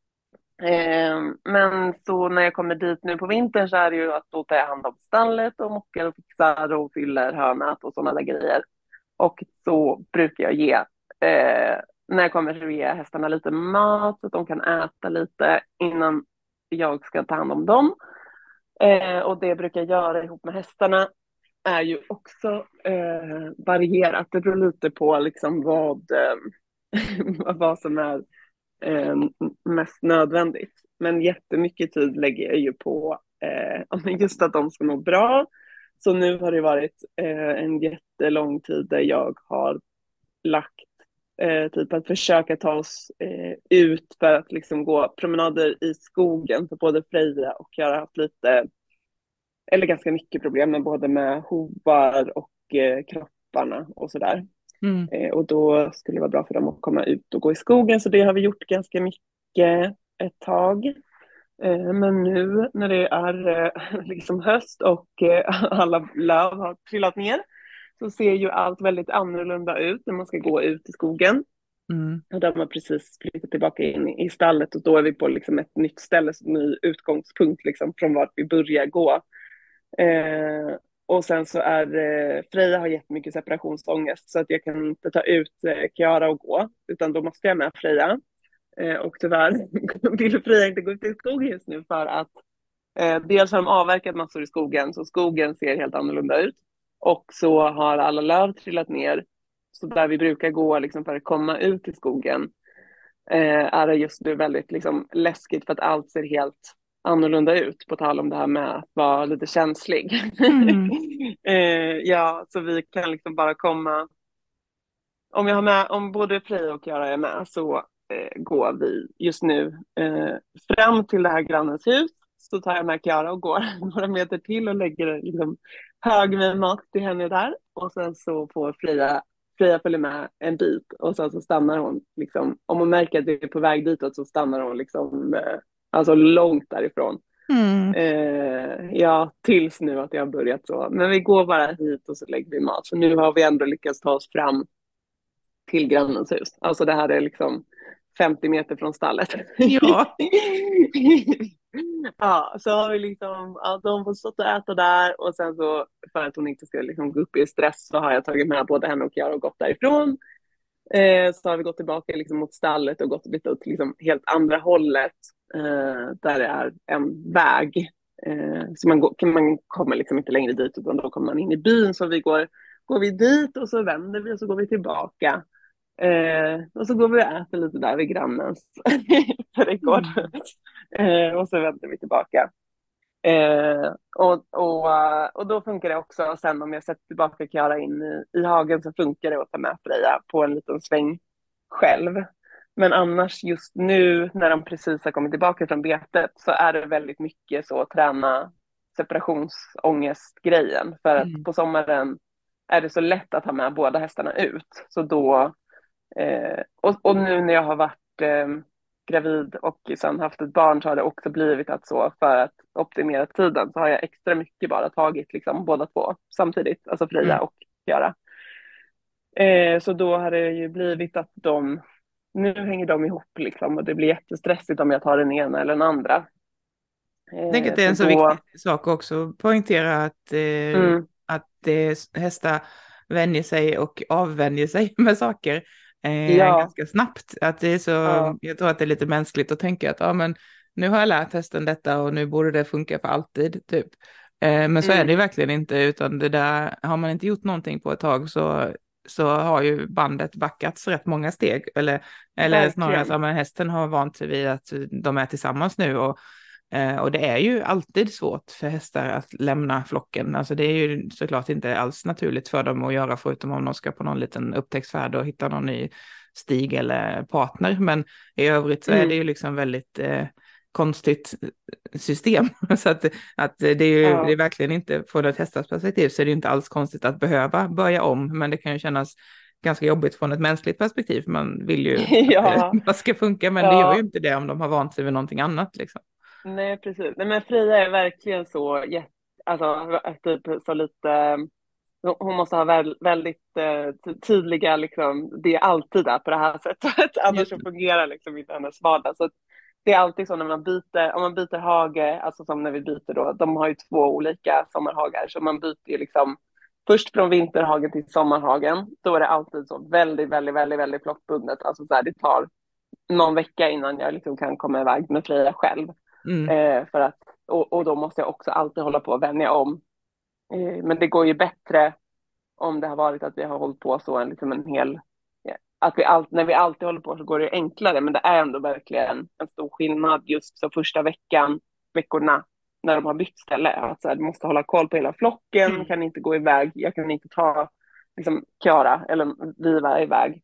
Eh, men så när jag kommer dit nu på vintern så är det ju att då tar jag hand om stallet och mockar och fixar och fyller hörnat och sådana där grejer. Och så brukar jag ge, eh, när jag kommer så ge hästarna lite mat så att de kan äta lite innan jag ska ta hand om dem. Eh, och det jag brukar göra ihop med hästarna är ju också eh, varierat. Det beror lite på liksom vad, eh, vad som är eh, mest nödvändigt. Men jättemycket tid lägger jag ju på eh, just att de ska må bra. Så nu har det varit eh, en jättelång tid där jag har lagt eh, tid på att försöka ta oss eh, ut för att liksom gå promenader i skogen för både Freja och jag har haft lite, eller ganska mycket problem med både med hovar och eh, kropparna och sådär. Mm. Eh, och då skulle det vara bra för dem att komma ut och gå i skogen, så det har vi gjort ganska mycket ett tag. Eh, men nu när det är eh, liksom höst och eh, alla löv har trillat ner så ser ju allt väldigt annorlunda ut när man ska gå ut i skogen. Mm. Och de har precis flyttat tillbaka in i stallet och då är vi på liksom ett nytt ställe, en ny utgångspunkt liksom från vart vi börjar gå. Eh, och sen så är eh, Freja har jättemycket separationsångest så att jag kan inte ta ut eh, Kiara och gå, utan då måste jag med Freja. Eh, och tyvärr vill Freja inte gå ut i skogen just nu för att eh, dels har de avverkat massor i skogen så skogen ser helt annorlunda ut. Och så har alla löv trillat ner. Så där vi brukar gå liksom, för att komma ut i skogen eh, är det just nu väldigt liksom, läskigt för att allt ser helt annorlunda ut. På tal om det här med att vara lite känslig. Mm. eh, ja, så vi kan liksom bara komma. Om jag har med, om både Freja och Klara är med så eh, går vi just nu eh, fram till det här grannens hus. Så tar jag med Klara och går några meter till och lägger liksom, hög med mat till henne där. Och sen så får Freja, Freja följa med en bit och sen så stannar hon. Liksom, om hon märker att det är på väg ditåt så stannar hon liksom, eh, alltså långt därifrån. Mm. Eh, ja, tills nu att jag har börjat så. Men vi går bara hit och så lägger vi mat. Så nu har vi ändå lyckats ta oss fram till grannens hus. Alltså det här är liksom femtio meter från stallet. Ja. Ja, så har vi liksom, ja, de får stå och äta där och sen så för att hon inte ska liksom gå upp i stress så har jag tagit med både henne och Kiara och gått därifrån. Eh, så har vi gått tillbaka liksom mot stallet och gått lite åt liksom helt andra hållet eh, där det är en väg. Eh, så man, går, man kommer liksom inte längre dit utan då kommer man in i byn så vi går, går vi dit och så vänder vi och så går vi tillbaka. Eh, och så går vi och äter lite där vid grannens trädgård. Mm. Eh, och så vänder vi tillbaka. Eh, och, och, eh, och då funkar det också, sen om jag sätter tillbaka Kiara in i, i hagen så funkar det att ta med Freja på en liten sväng själv. Men annars just nu när de precis har kommit tillbaka från betet så är det väldigt mycket så att träna separationsångestgrejen. För att Mm. på sommaren är det så lätt att ha med båda hästarna ut. Så då, eh, och, och nu när jag har varit eh, gravid och sen haft ett barn så har det också blivit att så för att optimera tiden så har jag extra mycket bara tagit liksom båda två samtidigt, alltså Freja Mm. och Kiara. Eh, så då har det ju blivit att de, nu hänger de ihop liksom och det blir jättestressigt om jag tar den ena eller den andra. Jag tänker Eh, att det är så en så då, viktig sak också att poängtera att, eh, mm, att eh, hästar vänjer sig och avvänjer sig med saker eh, ja, ganska snabbt. Att det är så, ja, jag tror att det är lite mänskligt att tänka att ja, men nu har jag lärt hästen detta och nu borde det funka för alltid. Typ. Eh, men så är det mm, ju verkligen inte, utan det där, har man inte gjort någonting på ett tag så, så har ju bandet backats rätt många steg. Eller, eller snarare så verkligen. att men hästen har vant sig vid att de är tillsammans nu och Eh, och det är ju alltid svårt för hästar att lämna flocken. Alltså det är ju såklart inte alls naturligt för dem att göra förutom om de ska på någon liten upptäcktsfärd och hitta någon ny stig eller partner. Men i övrigt så är det Mm, ju liksom väldigt eh, konstigt system. Så att, att det är ju det är ja, verkligen inte, från ett hästars perspektiv så är det inte alls konstigt att behöva börja om. Men det kan ju kännas ganska jobbigt från ett mänskligt perspektiv. Man vill ju att ja, det ska funka, men det gör ju ja. inte det om de har vant sig vid någonting annat liksom. Nej, precis. Nej, men Freja är verkligen så, jätte, alltså, typ så lite, hon måste ha väl, väldigt eh, ty- tydliga, liksom, det är alltid där på det här sättet, annars så fungerar liksom inte hennes vardag. Så att det är alltid så när man byter, om man byter hage, alltså som när vi byter då, de har ju två olika sommarhagar, så man byter ju liksom först från vinterhagen till sommarhagen, då är det alltid så väldigt, väldigt, väldigt, väldigt flockbundet, alltså så här, det tar någon vecka innan jag liksom kan komma iväg med Freja själv. Mm. Eh, för att, och, och då måste jag också alltid hålla på och vänja om. Eh, men det går ju bättre om det har varit att vi har hållit på så en, liksom en hel... Ja, att vi all, när vi alltid håller på så går det enklare, men det är ändå verkligen en stor skillnad just så första veckan, veckorna, när de har bytt ställe. Att så här, du måste hålla koll på hela flocken, Mm. kan inte gå iväg, jag kan inte ta liksom, Kiara eller Viva iväg.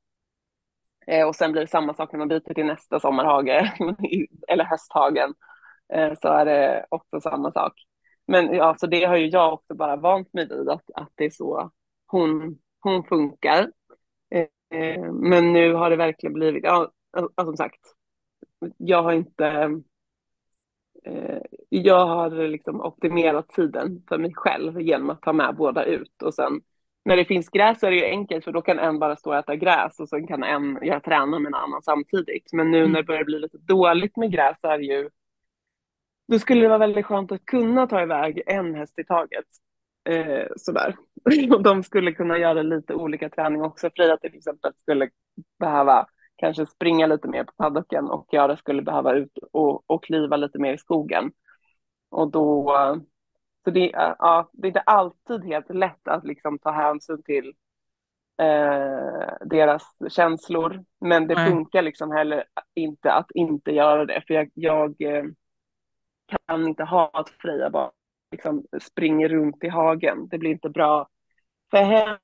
Eh, och sen blir det samma sak när man byter till nästa sommarhage eller hösthagen. Eh, så är det också samma sak. Men ja, så det har ju jag också bara vant mig vid att, att det är så hon, hon funkar. Eh, eh, men nu har det verkligen blivit, ja, ja, som sagt, jag har inte, eh, jag har liksom optimerat tiden för mig själv genom att ta med båda ut och sen när det finns gräs så är det ju enkelt för då kan en bara stå och äta gräs och sen kan en jag träna med en annan samtidigt. Men nu när det Mm. börjar bli lite dåligt med gräs så är det ju, då skulle det vara väldigt skönt att kunna ta iväg en häst i taget. Eh, sådär. Och de skulle kunna göra lite olika träning också. Freja till exempel skulle behöva kanske springa lite mer på paddocken och jag skulle behöva ut och, och kliva lite mer i skogen. Och då, så det, ja, det är inte alltid helt lätt att liksom ta hänsyn till eh, deras känslor. Men det Nej. funkar liksom heller inte att inte göra det. För jag, jag eh, kan inte ha att Freja bara liksom springer runt i hagen. Det blir inte bra för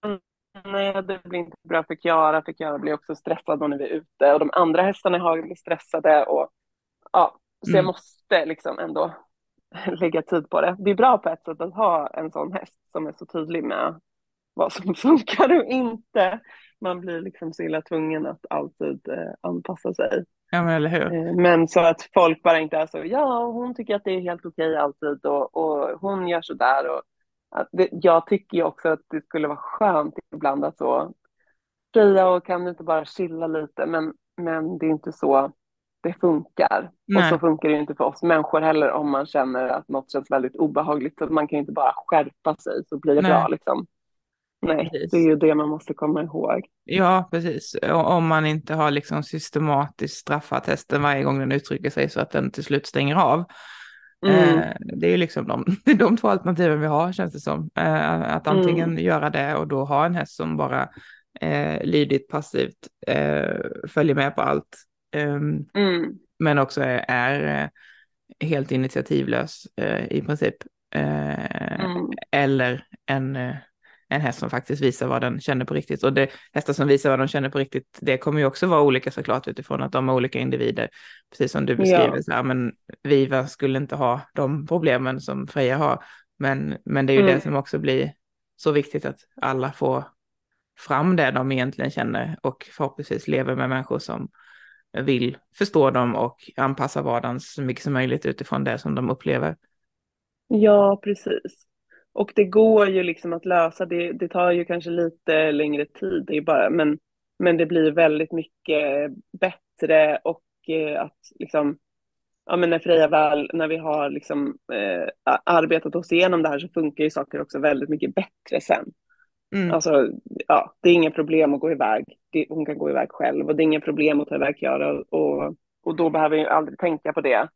henne, det blir inte bra för Kiara, för Kiara blir också stressad när vi är ute och de andra hästarna i hagen blir stressade och ja, så jag Mm. måste liksom ändå lägga tid på det. Det är bra på ett sätt att ha en sån häst som är så tydlig med vad som funkar och inte. Man blir liksom så illa tvungen att alltid eh, anpassa sig. Ja, men eller hur? Eh, men så att folk bara inte är så, ja, hon tycker att det är helt okej alltid och, och hon gör så där. Och, att det, jag tycker ju också att det skulle vara skönt ibland att så, Freja och kan du inte bara chilla lite, men, men det är inte så det funkar. Och så Nej, funkar det ju inte för oss människor heller om man känner att något känns väldigt obehagligt. Så man kan ju inte bara skärpa sig så blir det bra nej, liksom. Nej, det är precis. ju det man måste komma ihåg. Ja, precis. O- Om man inte har liksom systematiskt straffat hästen varje gång den uttrycker sig så att den till slut stänger av. Mm, Eh, det är ju liksom de, de två alternativen vi har, känns det som. Eh, att mm, antingen göra det och då ha en häst som bara eh, lydigt, passivt eh, följer med på allt. Ehm, mm, men också är, är eh, helt initiativlös eh, i princip. Eh, mm. eller en, eh, en häst som faktiskt visar vad den känner på riktigt. Och det, hästar som visar vad de känner på riktigt, det kommer ju också vara olika såklart utifrån att de är olika individer. Precis som du beskriver, Ja. så här, men Viva skulle inte ha de problemen som Freja har. Men, men det är ju det Mm. som också blir så viktigt att alla får fram det de egentligen känner och förhoppningsvis lever med människor som vill förstå dem och anpassa vardagen så mycket som möjligt utifrån det som de upplever. Ja, precis. Och det går ju liksom att lösa. Det, det tar ju kanske lite längre tid, det är bara, men, men det blir väldigt mycket bättre och eh, att liksom, ja men när Freja väl, när vi har liksom eh, arbetat oss igenom det här så funkar ju saker också väldigt mycket bättre sen. Mm, Alltså, ja, det är inga problem att gå iväg. Det, hon kan gå iväg själv och det är inga problem att ta iväg Kiara och, och, och då behöver jag ju aldrig tänka på det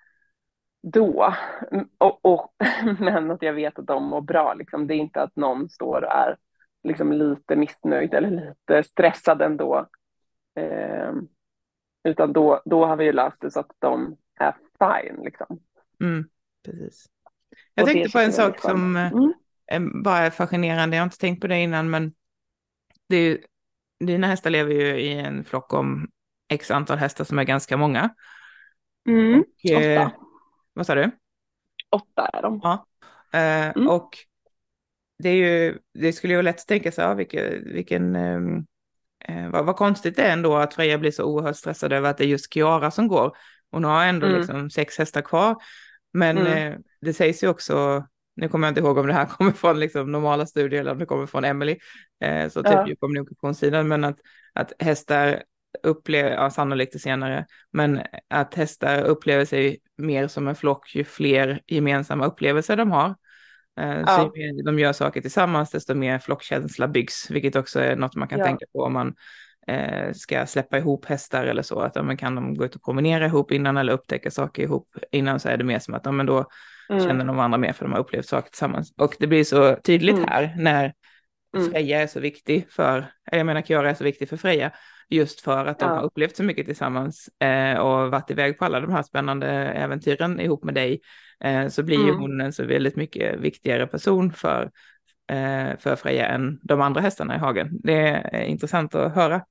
då. Mm, Och, och, men att jag vet att de mår bra. Liksom. Det är inte att någon står och är liksom, lite missnöjd eller lite stressad ändå. Eh, utan då, då har vi ju löst det så att de är fine. Liksom. mm, precis. Jag Och det tänkte på känns en ju väldigt sak skönt. som eh, Mm. bara är fascinerande. Jag har inte tänkt på det innan, men det är ju, dina hästar lever ju i en flock om x antal hästar som är ganska många. Mm. Och eh, Åtta. vad sa du? Åtta är de. Ja. Eh, Mm. och det är ju, det skulle ju vara lätt att tänka sig, ja, vilken, vilken ehm, eh, vad, vad konstigt det är ändå att Freja blir så oerhört stressad över att det är just Kiara som går. Hon har ändå Mm. liksom sex hästar kvar. Men Mm. eh, det sägs ju också, nu kommer jag inte ihåg om det här kommer från liksom, normala studier eller om det kommer från Emily, eh, så typ Ja. ju kommunikationssidan, men att, att hästar upplever, ja, sannolikt det senare, men att hästar upplever sig mer som en flock ju fler gemensamma upplevelser de har. Eh, Så ju Ja. mer de gör saker tillsammans, desto mer flockkänsla byggs, vilket också är något man kan Ja. tänka på om man eh, ska släppa ihop hästar eller så. Att ja, men kan de gå ut och promenera ihop innan eller upptäcka saker ihop innan, så är det mer som att ja, men då Mm. känner de varandra mer för de har upplevt saker tillsammans. Och det blir så tydligt Mm. här när Mm. Freja är så viktig för, eller jag menar Kiara är så viktig för Freja, just för att de har Ja. upplevt så mycket tillsammans eh, och varit iväg på alla de här spännande äventyren ihop med dig, eh, så blir ju Mm. hon en så väldigt mycket viktigare person för, eh, för Freja än de andra hästarna i hagen. Det är intressant att höra.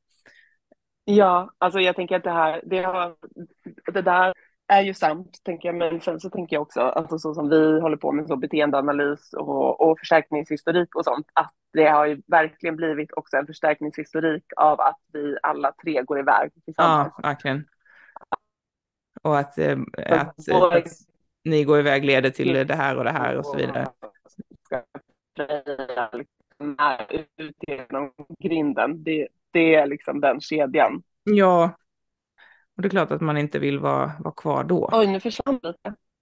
Ja, alltså jag tänker att det här, det, har, det där är ju sant, tänker jag, men sen så tänker jag också, alltså så som vi håller på med så beteendeanalys och, och förstärkningshistorik och sånt, att det har ju verkligen blivit också en förstärkningshistorik av att vi alla tre går iväg Ja, tillsammans. verkligen. Och att, eh, Så att att, att vår ni går iväg leder till det här och det här och så vidare. och ska Freja liksom är ut genom grinden, det, det är liksom den kedjan. Ja, och det är klart att man inte vill vara, vara kvar då. Oj, nu försvann lite.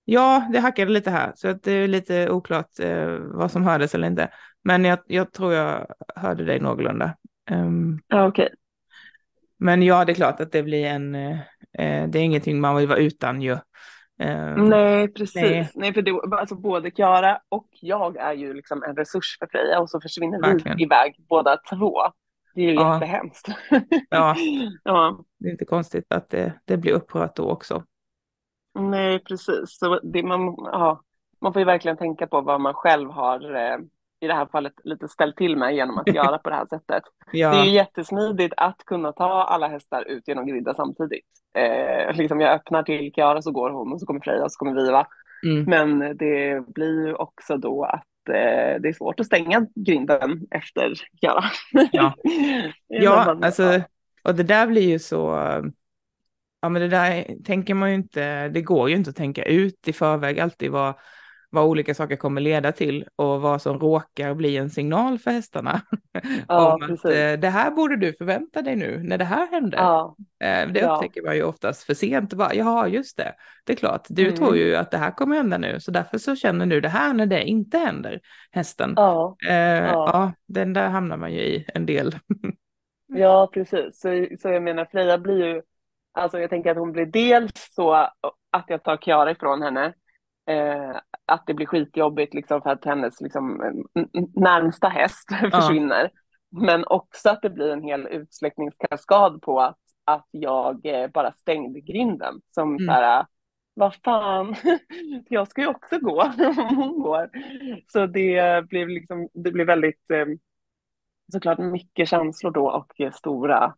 Ja, det hackade lite här, så att det är lite oklart eh, vad som hördes eller inte. Men jag, jag tror jag hörde dig någorlunda. Um, Ja, okej. men ja, det är klart att det blir en... Eh, eh, det är ingenting man vill vara utan ju. Um, Nej, nej, precis. Nej, för det, alltså både Kiara och jag är ju liksom en resurs för Freja och så försvinner vi verkligen. iväg båda två. Det är ju Ja, jättehemskt. ja, Ja, det är inte konstigt att det, det blir upprört då också. nej, precis. Så det, man, ja, man får ju verkligen tänka på vad man själv har eh, i det här fallet lite ställt till med genom att göra på det här sättet. Det är ju Ja, jättesmidigt att kunna ta alla hästar ut genom gridda samtidigt. Eh, liksom jag öppnar till Kiara så går hon och så kommer Freja och så kommer Viva. mm, Men det blir ju också då att eh, det är svårt att stänga grinden efter Kiara. ja. Det är så Ja, bara, alltså, ja. och det där blir ju så... Ja, men det där tänker man ju inte, det går ju inte att tänka ut i förväg alltid vad, vad olika saker kommer leda till och vad som råkar bli en signal för hästarna om Ja, att precis. eh, det här borde du förvänta dig nu när det här händer. Ja, Eh, det ja. upptäcker man ju oftast för sent. Bara, jaha, just det. Det är klart, du tror Mm. ju att det här kommer hända nu, så därför så känner du det här när det inte händer, hästen. Ja, Eh, ja. ja, den där hamnar man ju i en del. Ja, precis. Så, så jag menar, Freja blir ju, alltså jag tänker att hon blir dels så att jag tar Kiara ifrån henne, eh, att det blir skitjobbigt liksom för att hennes liksom, n- n- närmsta häst Ja, försvinner. Men också att det blir en hel utsläckningskaskad på att, att jag eh, bara stängde grinden. Som så mm, här, vad fan, jag ska ju också gå om hon går. Så det blir liksom, det blir väldigt eh, såklart mycket känslor då och eh, stora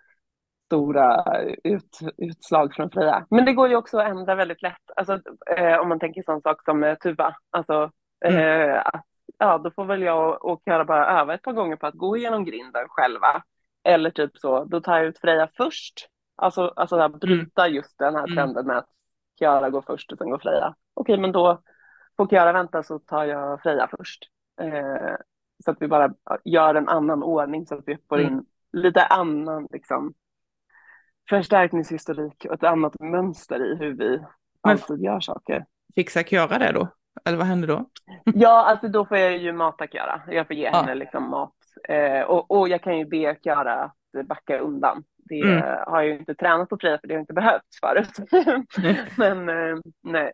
stora ut, utslag från Freja. Men det går ju också att ändra väldigt lätt. Alltså, eh, om man tänker sån sak som eh, tuba. Alltså, mm, eh, att, ja, då får väl jag och Kara bara öva ett par gånger på att gå igenom grinden själva. Eller typ så, då tar jag ut Freja först. Alltså, alltså där, mm, bryta just den här mm, trenden med att Kiara går först och sen går Freja. Okej, men då får Kiara vänta så tar jag Freja först. Eh, så att vi bara gör en annan ordning så att vi får mm. in lite annan liksom, förstärkningshistorik och ett annat mönster i hur vi Men alltid gör saker. fixar Kiara det då? Eller vad händer då? Ja, alltså då får jag ju mata Kiara. Jag får ge henne Ja. liksom mat. Eh, och, och jag kan ju be Kiara att backa undan. Det Mm. har jag ju inte tränat på Freja för det har inte behövts förut. Men eh, nej,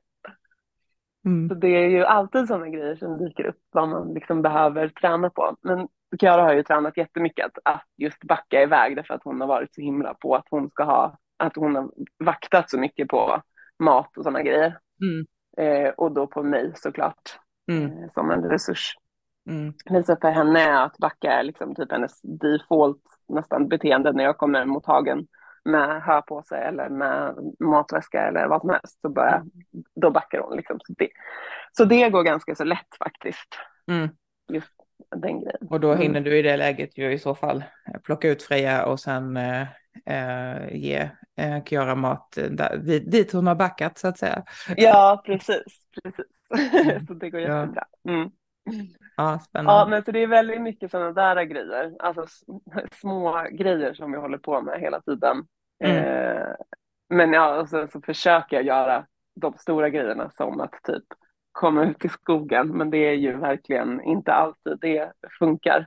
Mm. så det är ju alltid sådana grejer som dyker upp vad man liksom behöver träna på. Men Kiara har ju tränat jättemycket att, att just backa iväg därför att hon har varit så himla på att hon ska ha, att hon har vaktat så mycket på mat och sådana grejer. Mm. Eh, och då på mig såklart Mm. eh, som en resurs. Mm. Men så för henne är att backa är liksom typ hennes default nästan beteende när jag kommer mot hagen med hörpåse eller med matväska eller vad som helst. Så bara, då backar hon liksom. Så det, så det går ganska så lätt faktiskt. Mm. Just den grejen. Och då Mm. hinner du i det läget ju i så fall plocka ut Freja och sen eh, eh, ge eh, Kiara mat eh, där, dit, dit hon har backat så att säga. Ja, precis. precis. Mm. Så det går Ja, jättebra. Mm. ja, Ja, spännande. men så det är väldigt mycket sådana där grejer, alltså s- små grejer som vi håller på med hela tiden. Mm. Eh, men ja, och så, så försöker jag göra de stora grejerna som att typ komma ut i skogen, men det är ju verkligen inte alltid det funkar.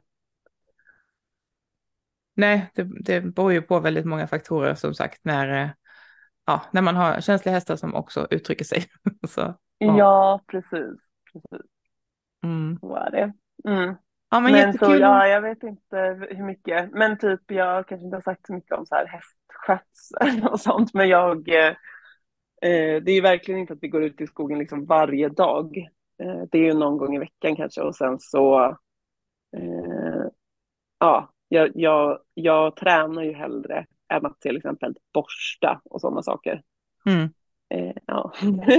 Nej, det, det beror ju på väldigt många faktorer som sagt när, eh, ja, när man har känsliga hästar som också uttrycker sig. Så, ja. Ja, precis. Precis, Mm. så är det. Mm. Ja, men Men så jättekul att... ja, jag vet inte hur mycket, men typ jag kanske inte har sagt så mycket om så här hästskötsel och sånt, men jag eh, Eh, det är ju verkligen inte att vi går ut i skogen liksom varje dag. Eh, det är ju någon gång i veckan kanske och sen så, eh, ja, jag, jag, jag tränar ju hellre än att till exempel borsta och sådana saker. Mm. Eh, ja.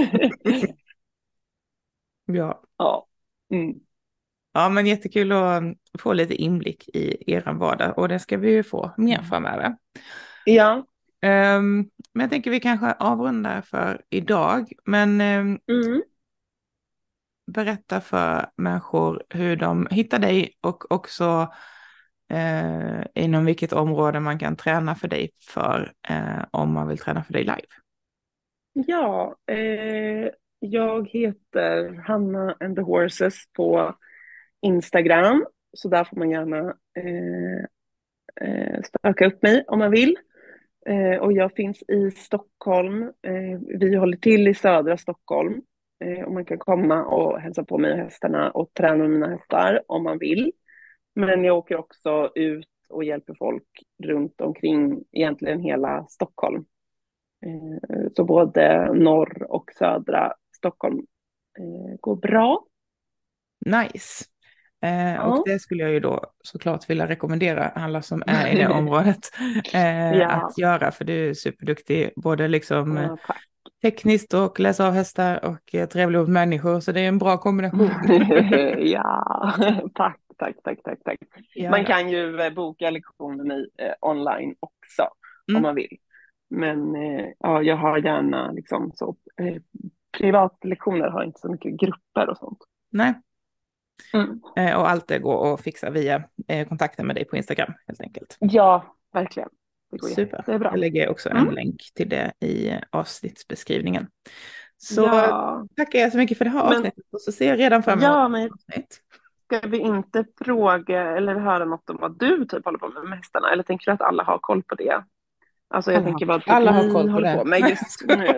Ja. Ja. Mm. Ja, men jättekul att mm, få lite inblick i er vardag och det ska vi ju få mer framöver. Ja. Um, men jag tänker vi kanske avrundar för idag, men um, Mm. berätta för människor hur de hittar dig och också uh, inom vilket område man kan träna för dig för uh, om man vill träna för dig live. Ja, eh, jag heter Hanna and the Horses på Instagram. Så där får man gärna eh, eh, söka upp mig om man vill. Eh, och jag finns i Stockholm. Eh, vi håller till i södra Stockholm. Eh, och man kan komma och hälsa på mig och hästarna och träna mina hästar om man vill. Men jag åker också ut och hjälper folk runt omkring egentligen hela Stockholm. Eh, så både norr och södra Stockholm eh, går bra. Nice. Eh, och Ja. det skulle jag ju då såklart vilja rekommendera alla som är i det området eh, Ja, att göra, för du är superduktig, både liksom eh, ja, tack. tekniskt och läsa av hästar och eh, trevlig mot människor, så det är en bra kombination. Ja, tack, tack, tack, tack, tack. Ja, Man ja. kan ju eh, boka lektioner med mig eh, online också om Mm, man vill. Men eh, ja, jag har gärna liksom så eh, privatlektioner, har inte så mycket grupper och sånt. nej. Mm. Eh, och allt det går att fixa via eh, kontakten med dig på Instagram helt enkelt. Ja, verkligen. Det går Super. Jag jättebra. lägger också en Mm. länk till det i avsnittsbeskrivningen. Så Ja, tackar jag så mycket för det här men, avsnittet, och så ser jag redan fram emot ja, nästa men avsnitt. ska vi inte fråga eller höra något om vad du typ håller på med med hästarna? Eller tänker du att alla har koll på det? Alltså jag Alla har, tänker vad typ alla har ni koll på håller det. på med Nej, just jag skojar. nu.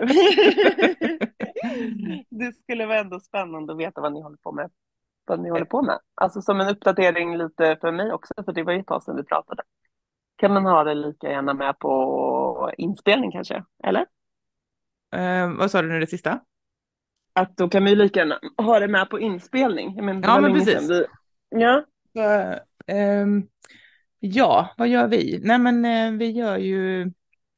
Det skulle vara ändå spännande att veta vad ni håller på med. Vad ni håller på med. Alltså som en uppdatering lite för mig också, för det var ju ett tag sedan vi pratade. Kan man ha det lika gärna med på inspelning kanske? Eller? Eh, vad sa du nu det sista? Att då kan man ju lika gärna ha det med på inspelning. Jag menar, det Ja, var men länge sedan precis. vi... Ja. Så, ehm, ja, vad gör vi? Nej, men eh, vi gör ju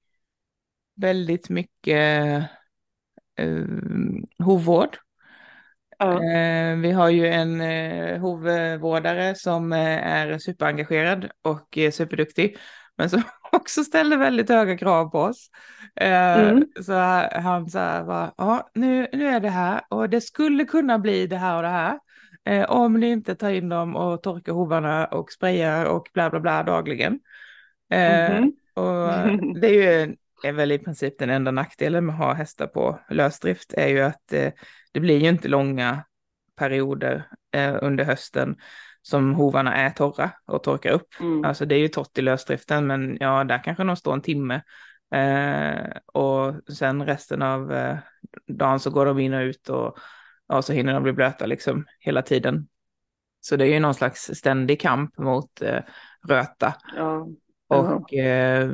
väldigt mycket eh, hovvård. Ja. Eh, vi har ju en eh, hovvårdare som eh, är superengagerad och eh, superduktig, men som också ställer väldigt höga krav på oss. Eh, Mm. så han sa bara, ja, nu, nu är det här och det skulle kunna bli det här och det här. Eh, om ni inte tar in dem och torkar hovarna och sprayar och bla bla bla dagligen. Eh, Mhm. och det är ju är väl i princip den enda nackdelen med att ha hästar på lösdrift, är ju att eh, det blir ju inte långa perioder eh, under hösten som hovarna är torra och torkar upp. Mm. Alltså det är ju torrt i lösdriften, men ja, där kanske de står en timme. Eh, och sen resten av eh, dagen så går de in och ut, och ja, så hinner de bli blöta liksom hela tiden. Så det är ju någon slags ständig kamp mot eh, röta. Ja. Ja. Och, eh,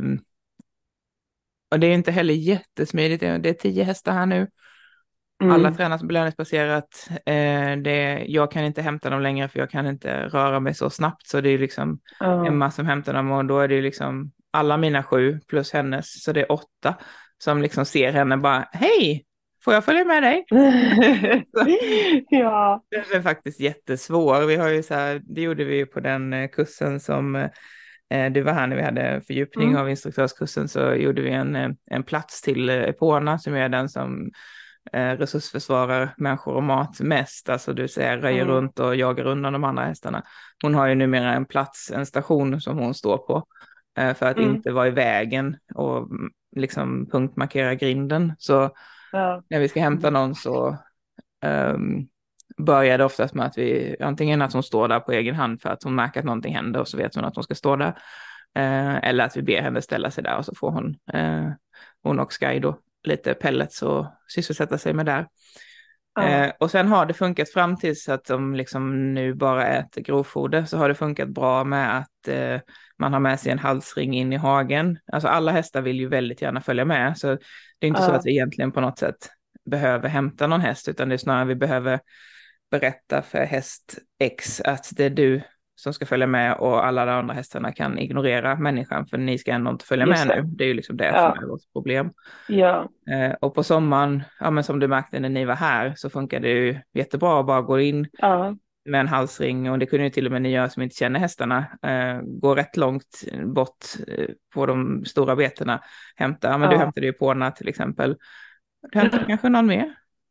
och det är inte heller jättesmidigt. Det är tio hästar här nu. Alla Mm. tränas belöningsbaserat. Eh, det, jag kan inte hämta dem längre för jag kan inte röra mig så snabbt. Så det är liksom Ja. Emma som hämtar dem, och då är det ju liksom alla mina sju plus hennes. Så det är åtta som liksom ser henne bara, hej, får jag följa med dig? Så Ja. den är faktiskt jättesvår. Vi har ju så här, det gjorde vi ju på den eh, kursen som eh, du var här när vi hade fördjupning Mm. av instruktörskursen, så gjorde vi en, eh, en plats till eh, Epona, som är den som eh, resursförsvarar människor och mat mest, alltså du säger röjer Mm. runt och jagar undan de andra hästarna. Hon har ju numera en plats, en station som hon står på eh, för att Mm. inte vara i vägen och mm, liksom punktmarkera grinden. Så Ja. när vi ska hämta någon så um, börjar det oftast med att vi, antingen att hon står där på egen hand för att hon märker att någonting händer och så vet hon att hon ska stå där. Eh, eller att vi ber henne ställa sig där och så får hon, eh, hon och Sky då lite pellets och sysselsätta sig med där. Ja. Eh, och sen har det funkat fram tills att de liksom nu bara äter grovfoder, så har det funkat bra med att eh, man har med sig en halsring in i hagen. Alltså alla hästar vill ju väldigt gärna följa med, så det är inte så att Ja. vi egentligen på något sätt behöver hämta någon häst, utan det är snarare vi behöver berätta för häst X att det är du som ska följa med och alla de andra hästarna kan ignorera människan, för ni ska ändå inte följa med Just nu. det. Det är ju liksom det som Ja. är vårt problem. Ja. Eh, och på sommaren, ja, men som du märkte när ni var här, så funkar det ju jättebra att bara gå in Ja. med en halsring, och det kunde ju till och med ni göra som inte känner hästarna, eh, gå rätt långt bort eh, på de stora betena, hämta, ja, men du Ja. hämtade ju Påna till exempel. Du hämtade kanske någon mer?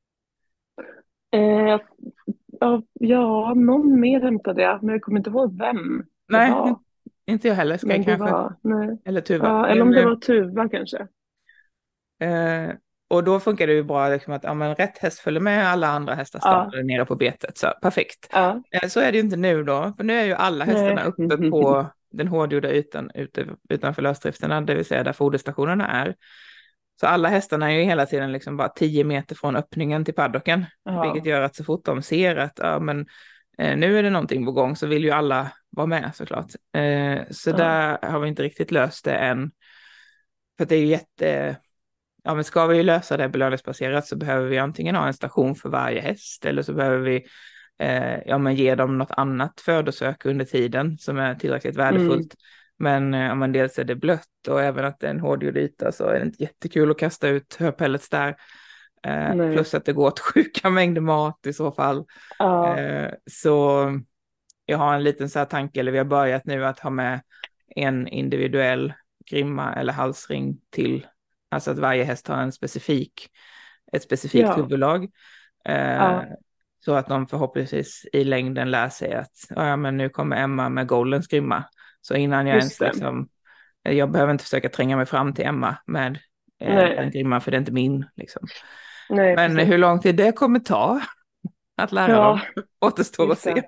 Eh, ja, ja, någon mer hämtade jag, men jag kommer inte ihåg vem det Nej, var. inte jag heller, ska Men jag det kanske, var, nej. eller Tuva. Ja, eller Men, om det eh, var Tuva kanske. eh, och då funkar det ju bra liksom att ja, men rätt häst följer med, alla andra hästar Ja, stannar nere på betet. Så perfekt. ja, Eh, Så är det ju inte nu då, för nu är ju alla hästarna nej. uppe på den hårdgjorda ytan ute, utanför lösdrifterna, det vill säga där foderstationerna är. Så alla hästarna är ju hela tiden liksom bara tio meter från öppningen till paddocken, vilket Ja, gör att så fort de ser att ja, men, eh, nu är det någonting på gång så vill ju alla vara med såklart. Eh, så ja, där har vi inte riktigt löst det än. För det är ju jätte... Ja, men ska vi ju lösa det belöningsbaserat så behöver vi antingen ha en station för varje häst eller så behöver vi eh, ja, men ge dem något annat födosök under tiden som är tillräckligt mm, värdefullt. Men eh, ja, men dels är det blött och även att det är en hårdgjord yta så är det inte jättekul att kasta ut hörpellets där. Eh, nej. plus att det går åt sjuka mängder mat i så fall. Ja, Eh, så jag har en liten så här tanke, eller vi har börjat nu att ha med en individuell grimma eller halsring till. Alltså att varje häst har en specifik, ett specifikt ja, huvudlag. Eh, ja, så att de förhoppningsvis i längden lär sig att ja, men nu kommer Emma med Goldens grimma. Så innan jag just ens det. liksom, jag behöver inte försöka tränga mig fram till Emma med eh, den Nej, grimman för det är inte min. Liksom. nej, Men precis. hur lång tid det kommer ta att lära Ja, dem återstår att just se. det.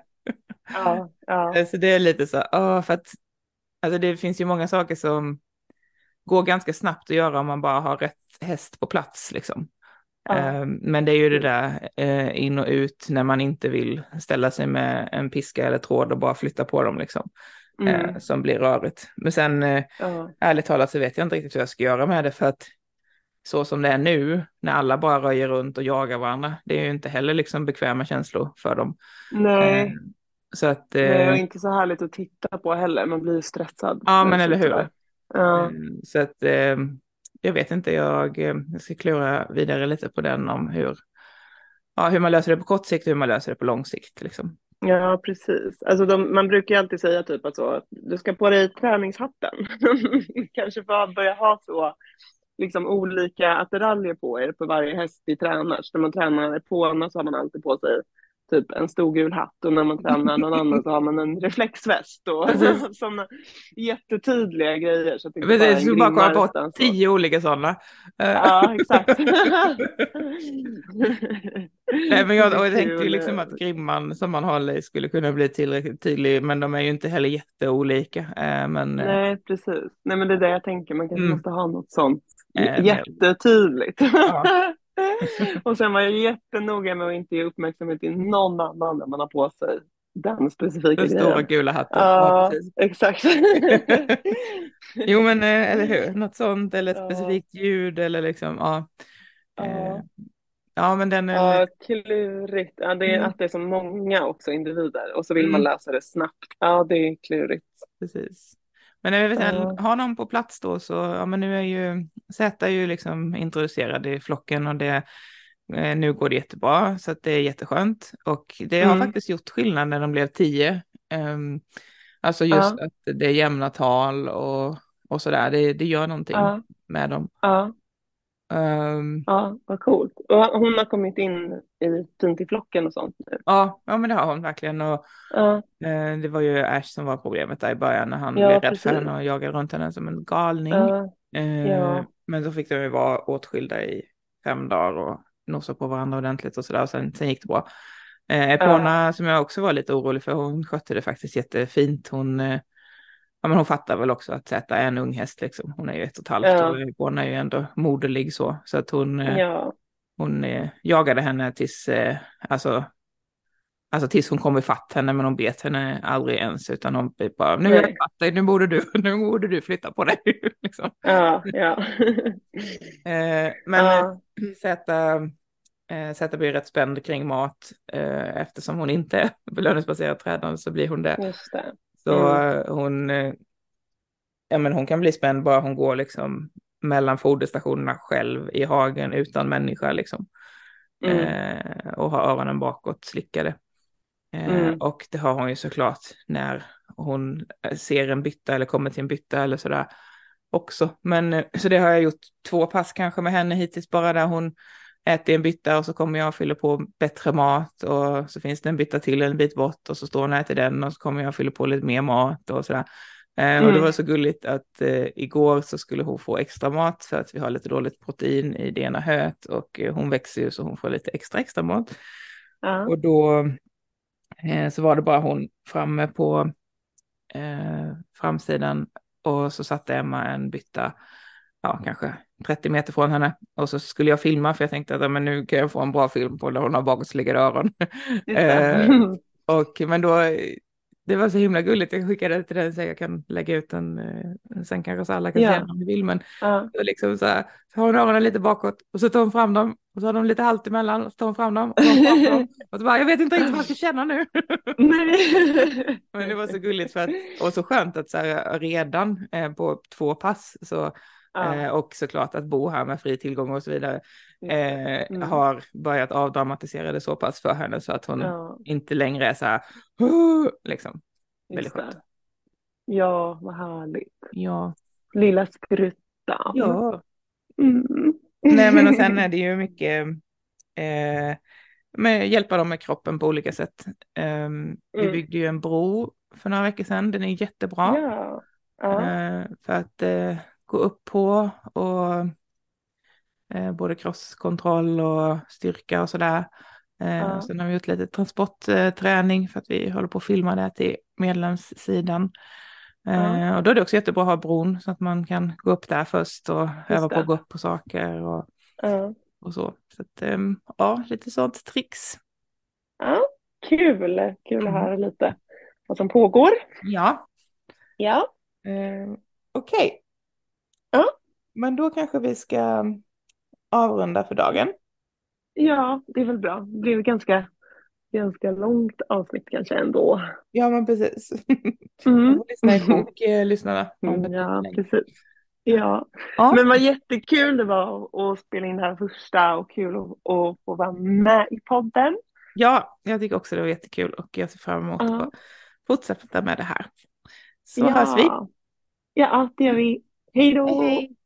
Ja, ja, Eh, Så det är lite så, åh, för att alltså det finns ju många saker som går ganska snabbt att göra om man bara har rätt häst på plats liksom. ja, Eh, Men det är ju det precis. där eh, in och ut när man inte vill ställa sig med en piska eller tråd och bara flytta på dem liksom. Eh, Mm, som blir rörigt. Men sen eh, ja, ärligt talat så vet jag inte riktigt hur jag ska göra med det för att så som det är nu när alla bara röjer runt och jagar varandra, det är ju inte heller liksom bekväma känslor för dem. Eh, nej, Så att, nej, och eh, inte så härligt att titta på heller. Man blir ju stressad ja när det men ser eller ut hur. sådär. Ja, Eh, Så att eh, jag vet inte, jag, eh, jag ska klura vidare lite på den om hur, ja, hur man löser det på kort sikt och hur man löser det på lång sikt. Liksom. ja, precis. Alltså de, man brukar ju alltid säga typ att så, du ska på dig träningshatten. Kanske får börja ha så liksom olika attiraljer på er på varje häst vi tränar. Så när man tränar Epona så har man alltid på sig typ en stor gul hatt och när man tränar någon annan så har man en reflexväst och Precis, sådana jättetydliga grejer så att det inte bara är precis, en så bara komma grimma på utan så. tio olika sådana. Eh, Ja, exakt. Nej, men Det jag, blir och jag tänkte ju kul. liksom att grimman som man håller i skulle kunna bli tillräckligt tydlig, men de är ju inte heller jätteolika. Eh, men eh, Nej, precis. Nej, men det är det jag tänker. Man kanske mm, måste ha något sånt j- eh, mer, jättetydligt. ja, Och sen var jag jättenoga med att inte ge uppmärksamhet till någon annan när man har på sig den specifika den stora grejen. gula hatten. Ja, Ja, precis. exakt. Jo, men eh, eller hur? Något sånt eller ett Ja, specifikt ljud eller liksom, ja. Eh, ja, ja, men den är ja, lite... klurigt. Ja, det är Mm, att det är så många också individer och så vill man mm, lösa det snabbt. Ja, det är klurigt. precis. Men jag vet inte, Ja, har någon på plats då så, ja men nu är ju Z är ju liksom introducerad i flocken och det, eh, nu går det jättebra så att det är jätteskönt. Och det har mm, faktiskt gjort skillnad när de blev tio. Um, alltså just ja, att det är jämna tal och, och sådär, det, det gör någonting ja, med dem. ja. Um, Ja, vad coolt. Och hon har kommit in i fint i flocken och sånt nu. ja, ja, men det har hon verkligen. Och Ja, eh, det var ju Ash som var problemet där i början när han blev ja, rädd för henne precis. och jagade runt henne som en galning. Ja, Eh, ja, men så fick de ju vara åtskilda i fem dagar och nosa på varandra ordentligt och sådär. Och sen, sen gick det bra. Eh, ja, Epona som jag också var lite orolig för, hon skötte det faktiskt jättefint. Hon, eh, ja, men hon fattar väl också att Z är en ung häst liksom. Hon är ju ett och ett halvt och ja, Epona är ju ändå moderlig så. Så att hon, eh, ja, hon eh, jagade henne tills, eh, alltså Alltså tills hon kom ifatt henne, men hon bet henne aldrig ens, utan hon bara, nu har jag nej, ifatt dig, nu borde du, nu borde du flytta på dig. liksom. ja, ja, Eh, men eh, ja, Zäta, eh, Zäta blir rätt spänd kring mat, eh, eftersom hon inte är belöningsbaserad tränare så blir hon det. just det. Så Mm, eh, hon, eh, ja men hon kan bli spänd bara hon går liksom mellan foderstationerna själv i hagen utan människa liksom. mm, Eh, och har öronen bakåt slickade. Eh, mm, och det har hon ju såklart när hon ser en bytta eller kommer till en bytta eller sådär också. Men eh, så det har jag gjort två pass kanske med henne hittills bara där hon äter en bytta och så kommer jag och fyller på bättre mat och så finns det en bytta till en bit bort och så står hon och äter den och så kommer jag och fyller på lite mer mat och sådär. Eh, och det Mm. var så gulligt att eh, igår så skulle hon få extra mat för att vi har lite dåligt protein i det ena höet och eh, hon växer ju så hon får lite extra extra mat. Ja, Och då eh, så var det bara hon framme på eh, framsidan och så satte Emma en bytta, ja kanske trettio meter från henne och så skulle jag filma för jag tänkte att ja, men nu kan jag få en bra film på när hon har bakåtsliggade öron. just det. eh, och men då det var så himla gulligt, jag skickade till den så jag kan lägga ut den, eh, sen kanske så alla kan se Ja, den om ni vill, men ja. det var liksom så här, så har hon öronen lite bakåt och så tar hon fram dem och så har de lite halt emellan och så tar hon fram dem och så tar hon fram dem och så bara, jag vet inte riktigt vad jag ska känna nu. Nej. Men det var så gulligt för att, och så skönt att så här, redan eh, på två pass så, Ja, eh, och såklart att bo här med fri tillgång och så vidare just det. eh, Mm. har börjat avdramatisera det så pass för henne så att hon Ja, inte längre är så här, "Åh", liksom, väldigt just skönt. det. Ja, vad härligt. Ja, Lilla skruttan. ja. Mm. Nej men och sen är det ju mycket eh, med, hjälpa dem med kroppen på olika sätt. Eh, vi Mm. byggde ju en bro för några veckor sedan, den är jättebra. Ja, ja, Eh, för att eh, gå upp på och eh, både crosskontroll och styrka och sådär. Eh, och ja, sen har vi gjort lite transportträning för att vi håller på att filma det till medlemssidan. ja, Eh, och då är det också jättebra att ha bron så att man kan gå upp där först och öva just på att det. gå upp på saker och, Ja, och så. Så att, eh, ja, lite sånt tricks. ja, kul. Kul att Mm. höra lite vad som pågår. Ja, Ja, eh, okej. ja, Men då kanske vi ska avrunda för dagen. ja, det är väl bra. Det blev ganska, ganska långt avsnitt kanske ändå. Ja, men precis. De Mm. får lyssna i sjok, eh, lyssnarna. Om det Mm, blir för ja, länge. precis. Ja, Ja, men vad jättekul det var att spela in det här första och kul att, att få vara med i podden. ja, jag tycker också det var jättekul och jag ser fram emot att Ja, fortsätta med det här. Så hörs vi. ja, ja, det gör vi. Hej Hej, då! hej.